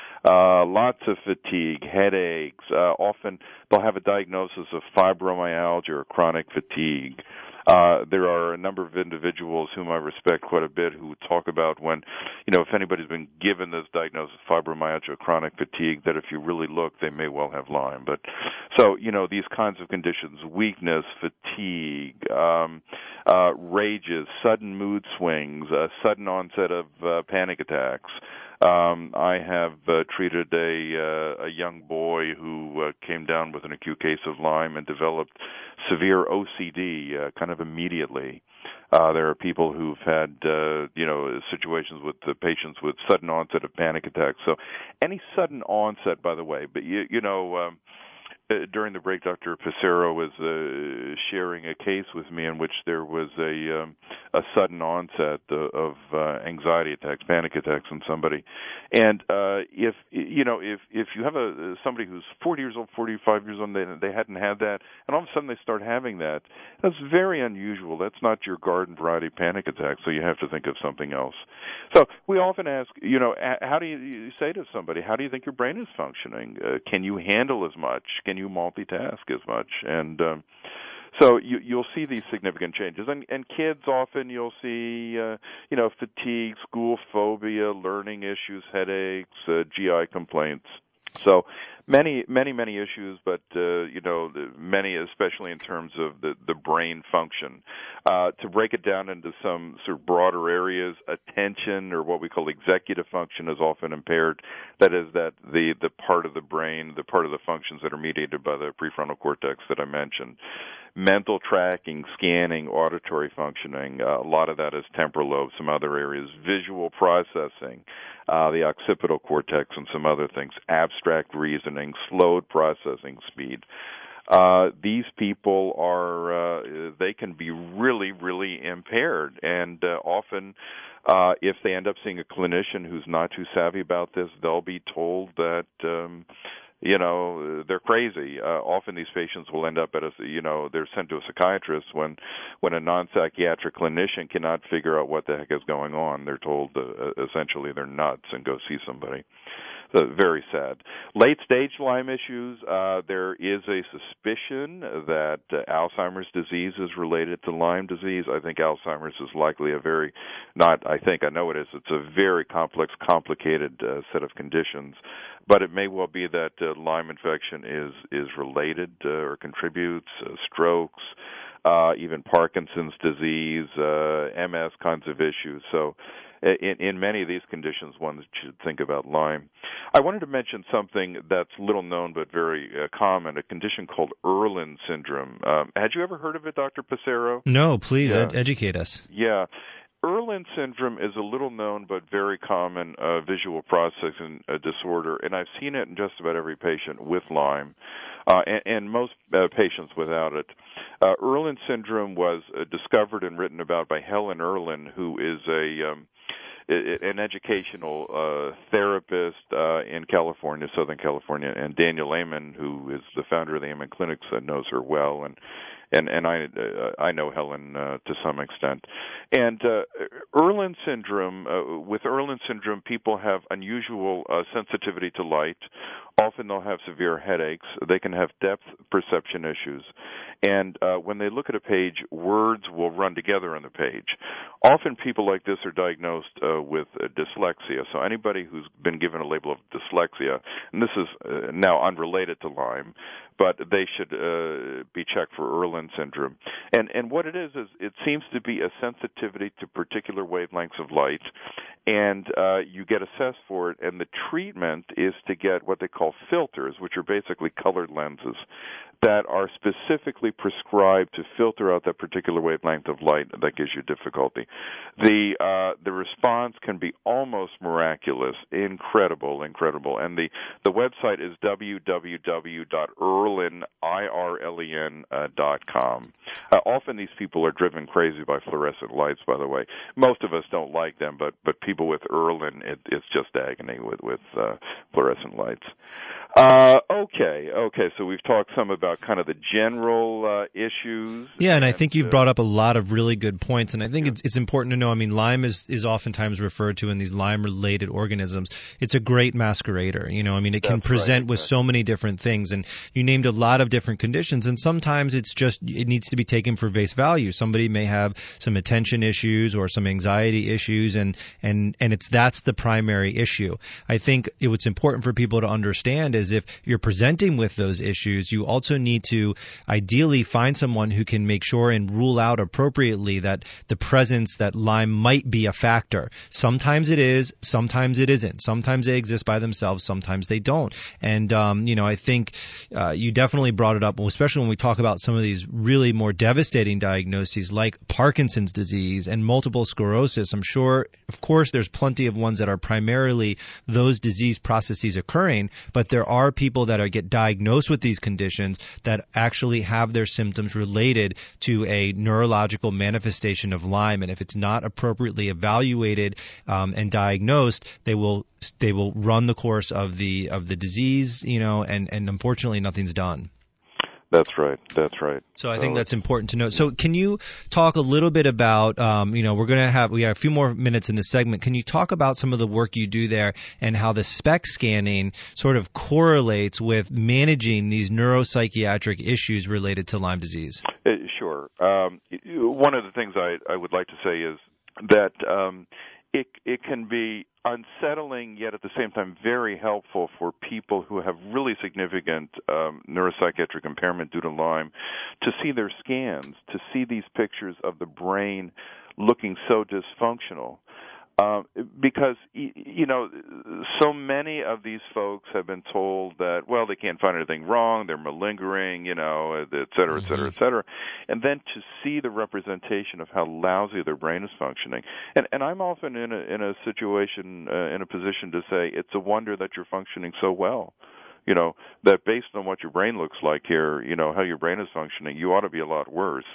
[SPEAKER 3] Uh, lots of fatigue, headaches. Uh, often they'll have a diagnosis of fibromyalgia or chronic fatigue. Uh, there are a number of individuals whom I respect quite a bit who talk about when, you know, if anybody's been given this diagnosis, fibromyalgia or chronic fatigue, that if you really look, they may well have Lyme. But so, you know, these kinds of conditions, weakness, fatigue, um, uh, rages, sudden mood swings, uh, sudden onset of uh, panic attacks. Um, I have uh, treated a, uh, a young boy who uh, came down with an acute case of Lyme and developed severe O C D uh, kind of immediately. Uh, there are people who've had, uh, you know, situations with the patients with sudden onset of panic attacks. So any sudden onset, by the way, but, you, you know, um, Uh, during the break, Doctor Passero was uh, sharing a case with me in which there was a um, a sudden onset of, of uh, anxiety attacks, panic attacks in somebody. And uh, if you know, if if you have a somebody who's forty years old, forty-five years old, they they hadn't had that, and all of a sudden they start having that, that's very unusual. That's not your garden variety panic attack. So you have to think of something else. So we often ask, you know, how do you say to somebody, how do you think your brain is functioning? Uh, can you handle as much? Can you multitask as much? And um, so you, you'll see these significant changes. And, and kids often you'll see, uh, you know, fatigue, school phobia, learning issues, headaches, uh, G I complaints. So many, many, many issues, but, uh, you know, the, many especially in terms of the, the brain function. Uh, to break it down into some sort of broader areas, attention, or what we call executive function, is often impaired. That is that the, the part of the brain, the part of the functions that are mediated by the prefrontal cortex that I mentioned. Mental tracking, scanning, auditory functioning, uh, a lot of that is temporal lobe, some other areas. Visual processing, uh, the occipital cortex, and some other things. Abstract reasoning, slowed processing speed. Uh, these people are, uh, they can be really, really impaired. And uh, often, uh, if they end up seeing a clinician who's not too savvy about this, they'll be told that, um, you know, they're crazy. Uh, often these patients will end up at a, you know, they're sent to a psychiatrist when, when a non-psychiatric clinician cannot figure out what the heck is going on. They're told uh, essentially they're nuts and go see somebody. So very sad. Late-stage Lyme issues, uh, there is a suspicion that uh, Alzheimer's disease is related to Lyme disease. I think Alzheimer's is likely a very, not I think, I know it is, it's a very complex, complicated uh, set of conditions. But it may well be that uh, Lyme infection is, is related uh, or contributes, uh, strokes, uh, even Parkinson's disease, uh, M S kinds of issues. So in, in many of these conditions, one should think about Lyme. I wanted to mention something that's little known but very uh, common, a condition called Irlen syndrome. Um, had you ever heard of it, Doctor Passero?
[SPEAKER 2] No, please
[SPEAKER 3] yeah.
[SPEAKER 2] ed- educate us.
[SPEAKER 3] Yeah. Irlen syndrome is a little known but very common uh, visual processing uh, disorder, and I've seen it in just about every patient with Lyme, uh, and, and most uh, patients without it. Uh, Irlen syndrome was uh, discovered and written about by Helen Irlen, who is a um, an educational uh, therapist uh, in California, Southern California, and Daniel Amen, who is the founder of the Amen Clinics, uh, knows her well, and and and I uh, I know Helen uh, to some extent. And uh, Irlen syndrome, uh, with Irlen syndrome, people have unusual uh, sensitivity to light. Often they'll have severe headaches. They can have depth perception issues. And uh, when they look at a page, words will run together on the page. Often people like this are diagnosed uh, with uh, dyslexia. So anybody who's been given a label of dyslexia, and this is uh, now unrelated to Lyme, but they should uh, be checked for Irlen syndrome. And and what it is is it seems to be a sensitivity to particular wavelengths of light, and uh, you get assessed for it. And the treatment is to get what they call filters, which are basically colored lenses that are specifically prescribed to filter out that particular wavelength of light that gives you difficulty. The uh, the response can be almost miraculous, incredible, incredible. And the, the website is w w w dot irlen dot com. Uh, often these people are driven crazy by fluorescent lights, by the way. Most of us don't like them, but, but people with Irlen, it, it's just agony with, with uh, fluorescent lights. Uh, okay, okay, so we've talked some about kind of the general uh, issues.
[SPEAKER 2] Yeah, and, and I think you've uh, brought up a lot of really good points, and I think yeah. it's, it's important to know, I mean, Lyme is, is oftentimes referred to in these Lyme-related organisms. It's a great masquerader, you know, I mean, it can
[SPEAKER 3] That's
[SPEAKER 2] present
[SPEAKER 3] right,
[SPEAKER 2] with
[SPEAKER 3] right.
[SPEAKER 2] so many different things, and you named a lot of different conditions, and sometimes it's just, it needs to be taken for face value. Somebody may have some attention issues or some anxiety issues, and, and, and it's that's the primary issue. I think it, what's important for people to understand is if you're presenting with those issues, you also need to ideally find someone who can make sure and rule out appropriately that the presence that Lyme might be a factor. Sometimes it is, sometimes it isn't. Sometimes they exist by themselves, sometimes they don't. And, um, you know, I think uh, you definitely brought it up, especially when we talk about some of these really more devastating diagnoses like Parkinson's disease and multiple sclerosis. I'm sure, of course, there's plenty of ones that are primarily those disease processes occurring, but there are people that are get diagnosed with these conditions that actually have their symptoms related to a neurological manifestation of Lyme, and if it's not appropriately evaluated um, and diagnosed, they will they will run the course of the of the disease, you know, and and unfortunately nothing's done.
[SPEAKER 3] That's right. That's right.
[SPEAKER 2] So I think that's important to note. So can you talk a little bit about, um, you know, we're going to have, we have a few more minutes in this segment. Can you talk about some of the work you do there and how the SPECT scanning sort of correlates with managing these neuropsychiatric issues related to Lyme disease?
[SPEAKER 3] Uh, sure. Um, one of the things I, I would like to say is that um, it it can be unsettling, yet at the same time very helpful for people who have really significant um, neuropsychiatric impairment due to Lyme to see their scans, to see these pictures of the brain looking so dysfunctional. Uh, because, you know, so many of these folks have been told that, well, they can't find anything wrong, they're malingering, you know, et cetera, et cetera, et cetera. And then to see the representation of how lousy their brain is functioning. And, and I'm often in a, in a situation, uh, in a position to say, it's a wonder that you're functioning so well. You know, that based on what your brain looks like here, you know, how your brain is functioning, you ought to be a lot worse.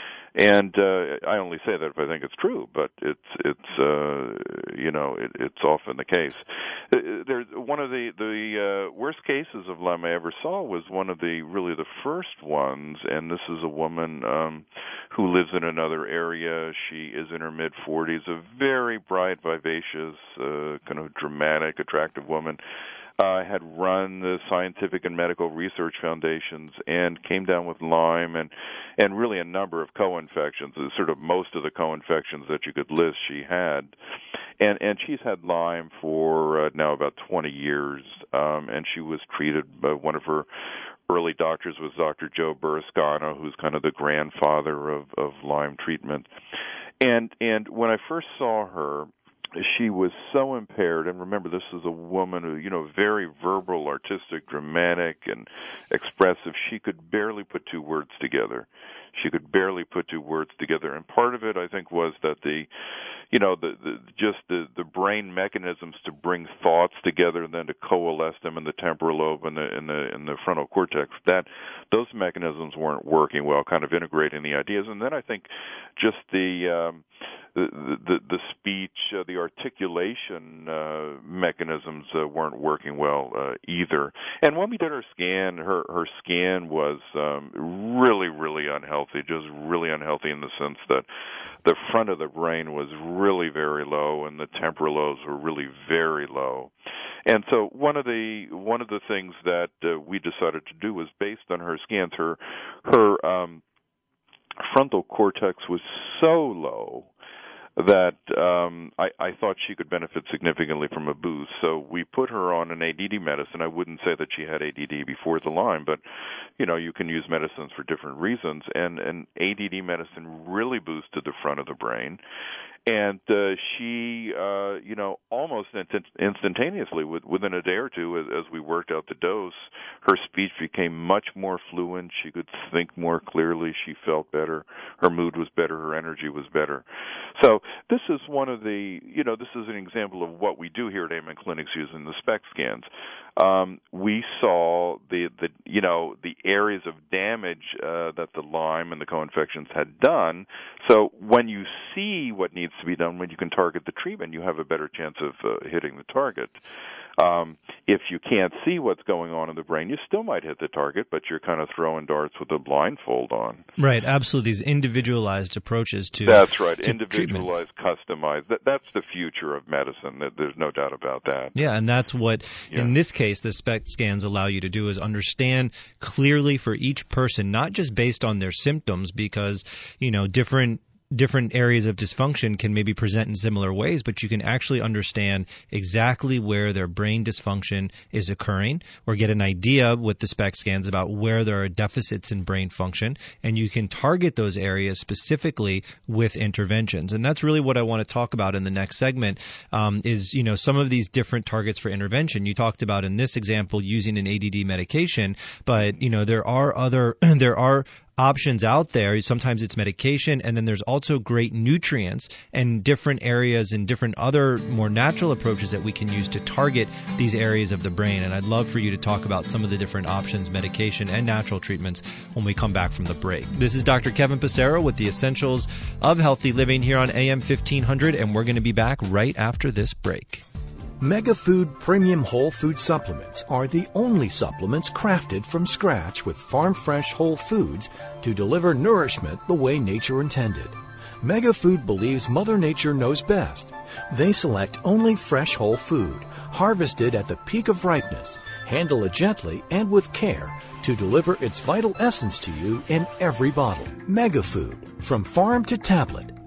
[SPEAKER 3] And uh, I only say that if I think it's true, but it's it's uh, you know it, it's often the case. There's one of the the uh, worst cases of Lyme I ever saw was one of the really the first ones, and this is a woman um, who lives in another area. She is in her mid forties, a very bright, vivacious, uh, kind of dramatic, attractive woman. Uh, had run the scientific and medical research foundations and came down with Lyme and and really a number of co-infections, sort of most of the co-infections that you could list she had. And and she's had Lyme for uh, now about twenty years, um, and she was treated by one of her early doctors was Doctor Joe Burrascano, who's kind of the grandfather of, of Lyme treatment. And and when I first saw her, she was so impaired, and remember, this is a woman who, you know, very verbal, artistic, dramatic, and expressive. She could barely put two words together. She could barely put two words together, and part of it, I think, was that the, you know, the, the just the, the brain mechanisms to bring thoughts together and then to coalesce them in the temporal lobe and the in the in the frontal cortex. That those mechanisms weren't working well, kind of integrating the ideas, and then I think just the um, The, the the speech, uh, the articulation uh, mechanisms uh, weren't working well uh, either. And when we did her scan, her her scan was um, really, really unhealthy, just really unhealthy in the sense that the front of the brain was really very low and the temporal lobes were really very low. And so one of the one of the things that uh, we decided to do was based on her scans, her her um, frontal cortex was so low that um, I, I thought she could benefit significantly from a boost. So we put her on an A D D medicine. I wouldn't say that she had A D D before the Lyme, but, you know, you can use medicines for different reasons. And an A D D medicine really boosted the front of the brain. And uh, she, uh, you know, almost instant- instantaneously, with, within a day or two, as, as we worked out the dose, her speech became much more fluent. She could think more clearly. She felt better. Her mood was better. Her energy was better. So this is one of the, you know, this is an example of what we do here at Amen Clinics using the SPECT scans. Um, we saw the, the, you know, the areas of damage uh, that the Lyme and the co-infections had done. So when you see what needs to be done, when you can target the treatment, you have a better chance of uh, hitting the target. Um, if you can't see what's going on in the brain, you still might hit the target, but you're kind of throwing darts with a blindfold on.
[SPEAKER 2] Right, absolutely. These individualized approaches to
[SPEAKER 3] That's right,
[SPEAKER 2] to
[SPEAKER 3] individualized,
[SPEAKER 2] treatment.
[SPEAKER 3] customized. That, that's the future of medicine. There's no doubt about that.
[SPEAKER 2] Yeah, and that's what, yeah. in this case, the SPECT scans allow you to do is understand clearly for each person, not just based on their symptoms, because, you know, different different areas of dysfunction can maybe present in similar ways, but you can actually understand exactly where their brain dysfunction is occurring, or get an idea with the SPECT scans about where there are deficits in brain function, and you can target those areas specifically with interventions. And that's really what I want to talk about in the next segment, um, is, you know, some of these different targets for intervention. You talked about in this example using an A D D medication, but, you know, there are other, there are options out there. Sometimes it's medication, and then there's also great nutrients and different areas and different other more natural approaches that we can use to target these areas of the brain. And I'd love for you to talk about some of the different options, medication and natural treatments, when we come back from the break. This is Doctor Kevin Passero with the Essentials of Healthy Living here on A M fifteen hundred, and we're going to be back right after this break.
[SPEAKER 4] MegaFood Premium Whole Food Supplements are the only supplements crafted from scratch with farm-fresh whole foods to deliver nourishment the way nature intended. MegaFood believes Mother Nature knows best. They select only fresh whole food, harvested at the peak of ripeness, handle it gently and with care to deliver its vital essence to you in every bottle. MegaFood, from farm to tablet,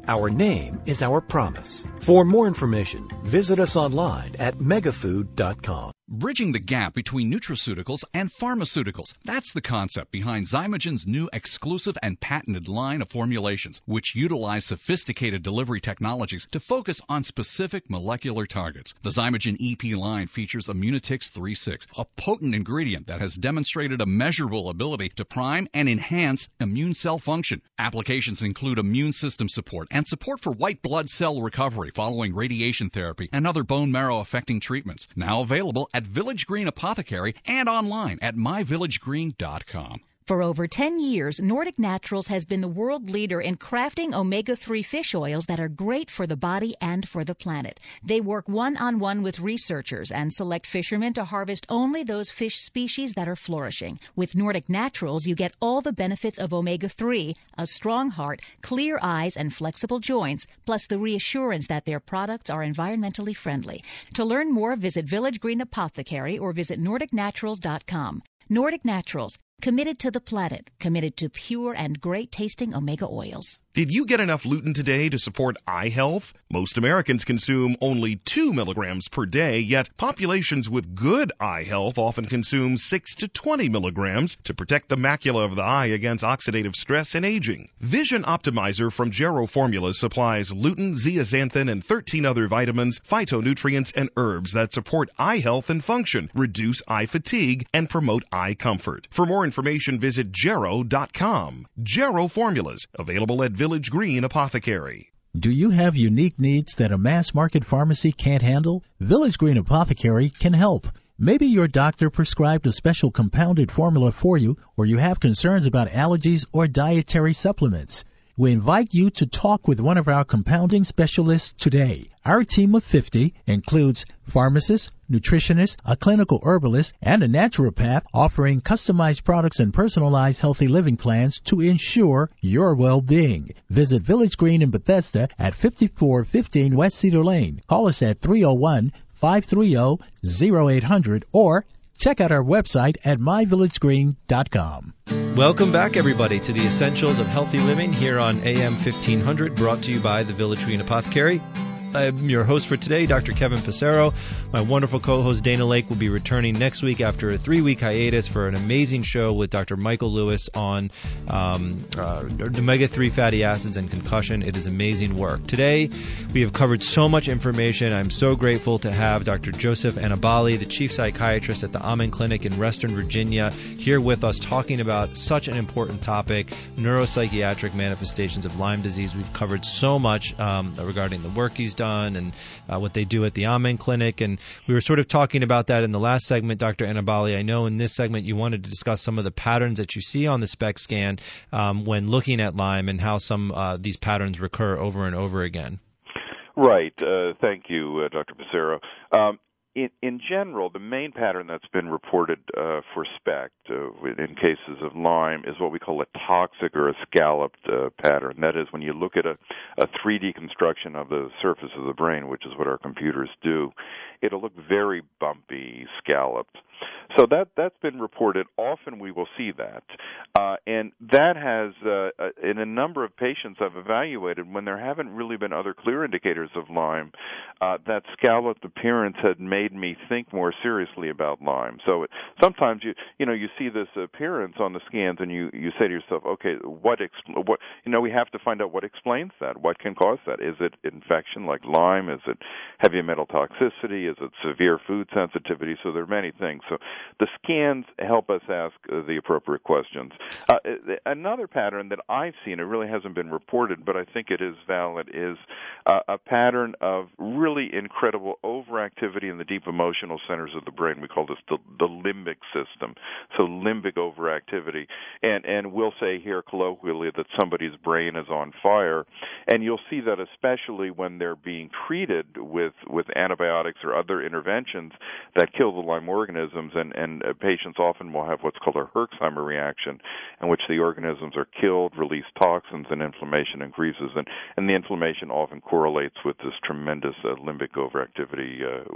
[SPEAKER 4] Our name is our promise. For more information, visit us online at megafood dot com.
[SPEAKER 5] Bridging the gap between nutraceuticals and pharmaceuticals. That's the concept behind Zymogen's new exclusive and patented line of formulations, which utilize sophisticated delivery technologies to focus on specific molecular targets. The Zymogen E P line features Immunotix three six, a potent ingredient that has demonstrated a measurable ability to prime and enhance immune cell function. Applications include immune system support and support for white blood cell recovery following radiation therapy and other bone marrow affecting treatments. Now available at Village Green Apothecary and online at my village green dot com.
[SPEAKER 6] For over ten years, Nordic Naturals has been the world leader in crafting omega three fish oils that are great for the body and for the planet. They work one-on-one with researchers and select fishermen to harvest only those fish species that are flourishing. With Nordic Naturals, you get all the benefits of omega three, a strong heart, clear eyes, and flexible joints, plus the reassurance that their products are environmentally friendly. To learn more, visit Village Green Apothecary or visit nordic naturals dot com. Nordic Naturals, committed to the planet, committed to pure and great-tasting omega oils.
[SPEAKER 7] Did you get enough lutein today to support eye health? Most Americans consume only two milligrams per day, yet populations with good eye health often consume six to twenty milligrams to protect the macula of the eye against oxidative stress and aging. Vision Optimizer from Gero Formulas supplies lutein, zeaxanthin, and thirteen other vitamins, phytonutrients, and herbs that support eye health and function, reduce eye fatigue, and promote eye comfort. For more information, visit gero dot com. Gero Formulas, available at Village Green Apothecary.
[SPEAKER 1] Do you have unique needs that a mass market pharmacy can't handle? Village Green Apothecary can help. Maybe your doctor prescribed a special compounded formula for you, or you have concerns about allergies or dietary supplements. We invite you to talk with one of our compounding specialists today. Our team of fifty includes pharmacists, nutritionists, a clinical herbalist, and a naturopath offering customized products and personalized healthy living plans to ensure your well-being. Visit Village Green in Bethesda at fifty-four fifteen West Cedar Lane. Call us at three oh one, five three oh, oh eight hundred or check out our website at my village green dot com.
[SPEAKER 2] Welcome back, everybody, to the Essentials of Healthy Living here on A M fifteen hundred, brought to you by the Village Green Apothecary. I'm your host for today, Doctor Kevin Passero. My wonderful co-host Dana Lake will be returning next week after a three-week hiatus for an amazing show with Doctor Michael Lewis on um, uh, omega three fatty acids and concussion. It is amazing work. Today, we have covered so much information. I'm so grateful to have Doctor Joseph Annibale, the chief psychiatrist at the Amen Clinic in Western Virginia, here with us talking about such an important topic, neuropsychiatric manifestations of Lyme disease. We've covered so much um, regarding the work he's done and uh, what they do at the Amen Clinic, and we were sort of talking about that in the last segment, Doctor Annibale. I know in this segment you wanted to discuss some of the patterns that you see on the SPECT scan um, when looking at Lyme and how some uh, these patterns recur over and over again.
[SPEAKER 3] Right. Uh, thank you, uh, Doctor Passero. Um, In, in general, the main pattern that's been reported uh, for SPECT uh, in cases of Lyme is what we call a toxic or a scalloped uh, pattern. That is, when you look at a, a three D construction of the surface of the brain, which is what our computers do, it'll look very bumpy, scalloped. So that, that's been reported. Often we will see that. Uh, and that has, uh, in a number of patients I've evaluated, when there haven't really been other clear indicators of Lyme, uh, that scalloped appearance had made me think more seriously about Lyme. So it, sometimes you you know you see this appearance on the scans and you, you say to yourself, okay, what expl- what you know we have to find out what explains that. What can cause that? Is it infection like Lyme? Is it heavy metal toxicity? Is it severe food sensitivity? So there are many things. So the scans help us ask uh, the appropriate questions. Uh, another pattern that I've seen, it really hasn't been reported, but I think it is valid, is uh, a pattern of really incredible overactivity in the deep emotional centers of the brain. We call this the, the limbic system. So limbic overactivity. And, and we'll say here colloquially that somebody's brain is on fire. And you'll see that especially when they're being treated with, with antibiotics or other interventions that kill the Lyme organisms. And, and uh, patients often will have what's called a Herxheimer reaction, in which the organisms are killed, release toxins, and inflammation increases. And, and the inflammation often correlates with this tremendous uh, limbic overactivity uh, we've seen.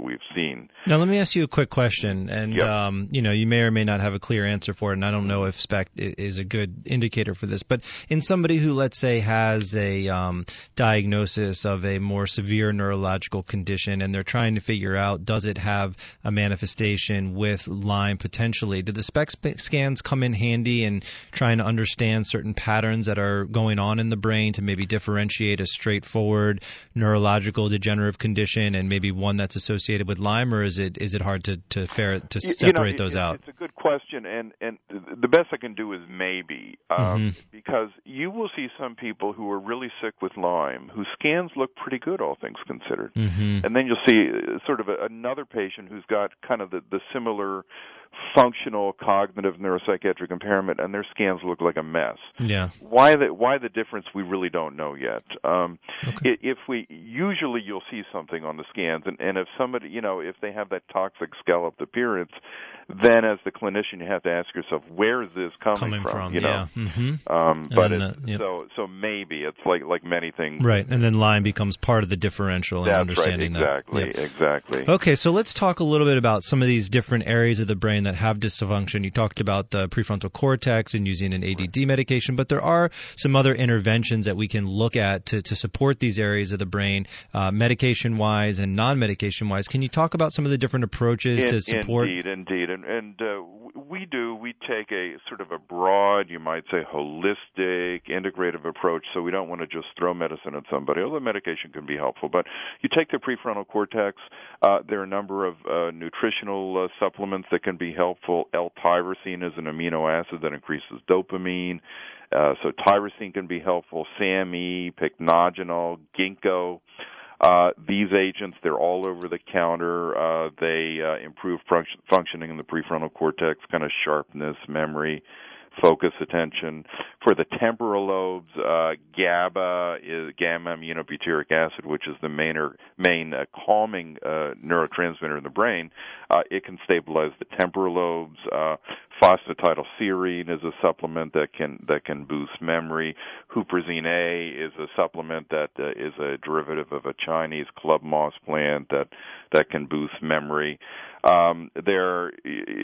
[SPEAKER 3] fifteen.
[SPEAKER 2] Now, let me ask you a quick question, and
[SPEAKER 3] Yep.
[SPEAKER 2] um, you know, you may or may not have a clear answer for it, and I don't know if SPECT i- is a good indicator for this. But in somebody who, let's say, has a um, diagnosis of a more severe neurological condition, and they're trying to figure out, does it have a manifestation with Lyme potentially? Do the SPECT sp- scans come in handy in trying to understand certain patterns that are going on in the brain to maybe differentiate a straightforward neurological degenerative condition and maybe one that's associated with Lyme, or is it is it hard to to, fair, to
[SPEAKER 3] You-
[SPEAKER 2] separate
[SPEAKER 3] you know, it-
[SPEAKER 2] those
[SPEAKER 3] it-
[SPEAKER 2] out?
[SPEAKER 3] It's a good question, and and the best I can do is maybe, um,
[SPEAKER 2] Mhm.
[SPEAKER 3] because you will see some people who are really sick with Lyme whose scans look pretty good, all things considered,
[SPEAKER 2] Mhm.
[SPEAKER 3] and then you'll see uh, sort of a, another patient who's got kind of the, the similar functional cognitive neuropsychiatric impairment, and their scans look like a mess.
[SPEAKER 2] Yeah.
[SPEAKER 3] Why the why the difference we really don't know yet. Um,
[SPEAKER 2] Okay.
[SPEAKER 3] i- If we usually you'll see something on the scans, and, and if somebody you know if they have that toxic scalloped appearance, then as the clinician you have to ask yourself, where is this coming,
[SPEAKER 2] Coming from,
[SPEAKER 3] You know,
[SPEAKER 2] yeah. Mhm.
[SPEAKER 3] um,
[SPEAKER 2] And
[SPEAKER 3] but
[SPEAKER 2] then,
[SPEAKER 3] it's,
[SPEAKER 2] uh, yep.
[SPEAKER 3] so so maybe it's like like many things.
[SPEAKER 2] Right, and then Lyme becomes part of the differential in
[SPEAKER 3] That's
[SPEAKER 2] understanding
[SPEAKER 3] right. Exactly.
[SPEAKER 2] that. Yeah.
[SPEAKER 3] Exactly.
[SPEAKER 2] Okay, so let's talk a little bit about some of these different areas of the brain that have dysfunction. You talked about the prefrontal cortex and using an A D D medication, but there are some other interventions that we can look at to, to support these areas of the brain, uh, medication-wise and non-medication-wise. Can you talk about some of the different approaches
[SPEAKER 3] In-
[SPEAKER 2] to support?
[SPEAKER 3] Indeed, indeed, and and uh, w- we do. We take a sort of a broad, you might say, holistic, integrative approach. So we don't want to just throw medicine at somebody, although medication can be helpful. But you take the prefrontal cortex. Uh, there are a number of uh, nutritional uh, supplements that can be helpful. L-tyrosine is an amino acid that increases dopamine. Uh, so tyrosine can be helpful. SAMe, pycnogenol, ginkgo. Uh, these agents, they're all over the counter. Uh, they uh, improve function, functioning in the prefrontal cortex, kind of sharpness, memory, focus, attention. For the temporal lobes, uh, GABA is gamma aminobutyric acid, which is the main or, main uh, calming uh, neurotransmitter in the brain. Uh, it can stabilize the temporal lobes. Uh, phosphatidylserine is a supplement that can that can boost memory. Huperzine A is a supplement that uh, is a derivative of a Chinese club moss plant that that can boost memory. Um, there,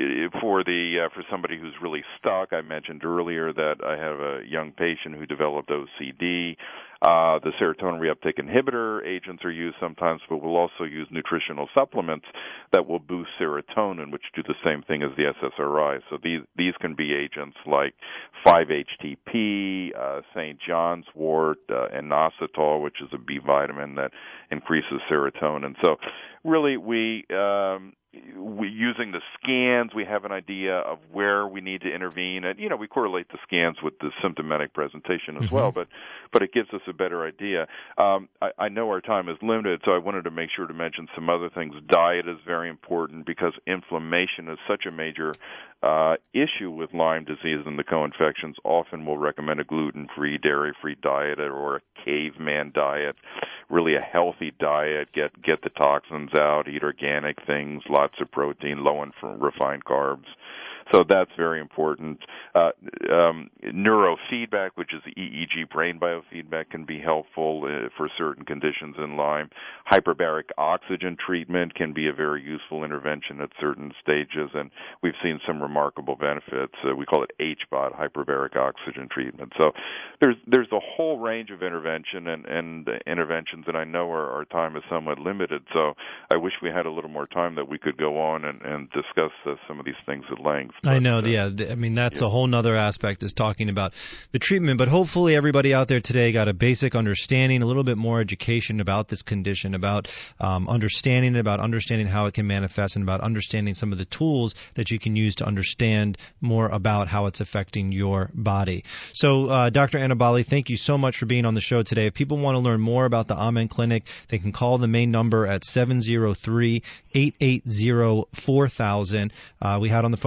[SPEAKER 3] for the uh, for somebody who's really stuck, I mentioned earlier that I have a young patient who developed O C D. Uh, the serotonin reuptake inhibitor agents are used sometimes, but we'll also use nutritional supplements that will boost serotonin, which do the same thing as the S S R I. So these these can be agents like five H T P, uh, Saint John's wort, uh, inositol, which is a B vitamin that increases serotonin. So really, we um, we using the scans, we have an idea of where we need to intervene, and you know we correlate the scans with the symptomatic presentation as
[SPEAKER 2] Mm-hmm.
[SPEAKER 3] well. But but it gives us a better idea. Um, I, I know our time is limited, so I wanted to make sure to mention some other things. Diet is very important because inflammation is such a major uh, issue with Lyme disease and the co-infections. Often we'll recommend a gluten-free, dairy-free diet or a caveman diet, really a healthy diet. Get get the toxins out, eat organic things, lots of protein, low in refined carbs. So that's very important. Uh, um, neurofeedback, which is E E G brain biofeedback, can be helpful uh, for certain conditions in Lyme. Hyperbaric oxygen treatment can be a very useful intervention at certain stages, and we've seen some remarkable benefits. Uh, we call it H B O T, hyperbaric oxygen treatment. So there's there's a whole range of intervention and, and uh, interventions, and I know our, our time is somewhat limited, so I wish we had a little more time that we could go on and, and discuss uh, some of these things at length. But,
[SPEAKER 2] I know,
[SPEAKER 3] uh,
[SPEAKER 2] yeah. th- I mean, that's
[SPEAKER 3] yeah.
[SPEAKER 2] a whole nother aspect is talking about the treatment. But hopefully everybody out there today got a basic understanding, a little bit more education about this condition, about um, understanding it, about understanding how it can manifest, and about understanding some of the tools that you can use to understand more about how it's affecting your body. So, uh, Doctor Annabali, thank you so much for being on the show today. If people want to learn more about the Amen Clinic, they can call the main number at seven zero three, eight eight zero, four thousand. Uh, we had on the phone with us today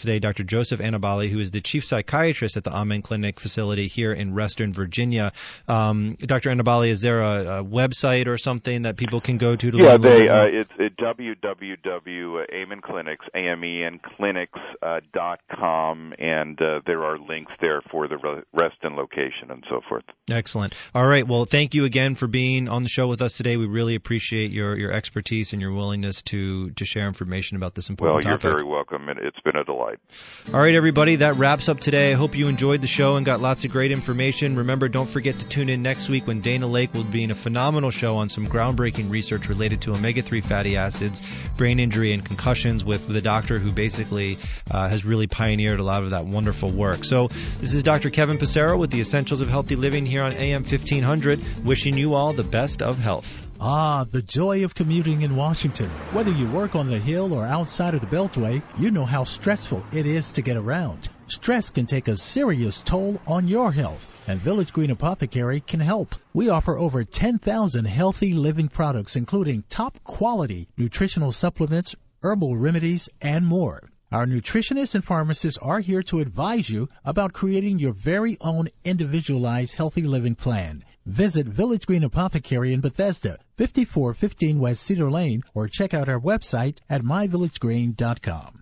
[SPEAKER 2] today Doctor Joseph Annibale, who is the chief psychiatrist at the Amen Clinic facility here in Reston, Virginia. Um, Doctor Annibale, is there a, a website or something that people can go to to
[SPEAKER 3] yeah,
[SPEAKER 2] learn
[SPEAKER 3] they,
[SPEAKER 2] more?
[SPEAKER 3] uh, it's at w w w dot amen clinics, A M E N clinics dot com, and uh, there are links there for the Reston location and so forth.
[SPEAKER 2] Excellent. All right. Well, thank you again for being on the show with us today. We really appreciate your, your expertise and your willingness to, to share information about this important
[SPEAKER 3] well,
[SPEAKER 2] topic.
[SPEAKER 3] Well, you're very welcome, and it's been a delight.
[SPEAKER 2] All right, everybody. That wraps up today. I hope you enjoyed the show and got lots of great information. Remember, don't forget to tune in next week when Dana Lake will be in a phenomenal show on some groundbreaking research related to omega three fatty acids, brain injury, and concussions with the doctor who basically uh, has really pioneered a lot of that wonderful work. So this is Doctor Kevin Passero with the Essentials of Healthy Living here on A M fifteen hundred, wishing you all the best of health.
[SPEAKER 1] Ah, the joy of commuting in Washington. Whether you work on the Hill or outside of the Beltway, you know how stressful it is to get around. Stress can take a serious toll on your health, and Village Green Apothecary can help. We offer over ten thousand healthy living products, including top-quality nutritional supplements, herbal remedies, and more. Our nutritionists and pharmacists are here to advise you about creating your very own individualized healthy living plan. Visit Village Green Apothecary in Bethesda, fifty-four fifteen West Cedar Lane, or check out our website at my village green dot com.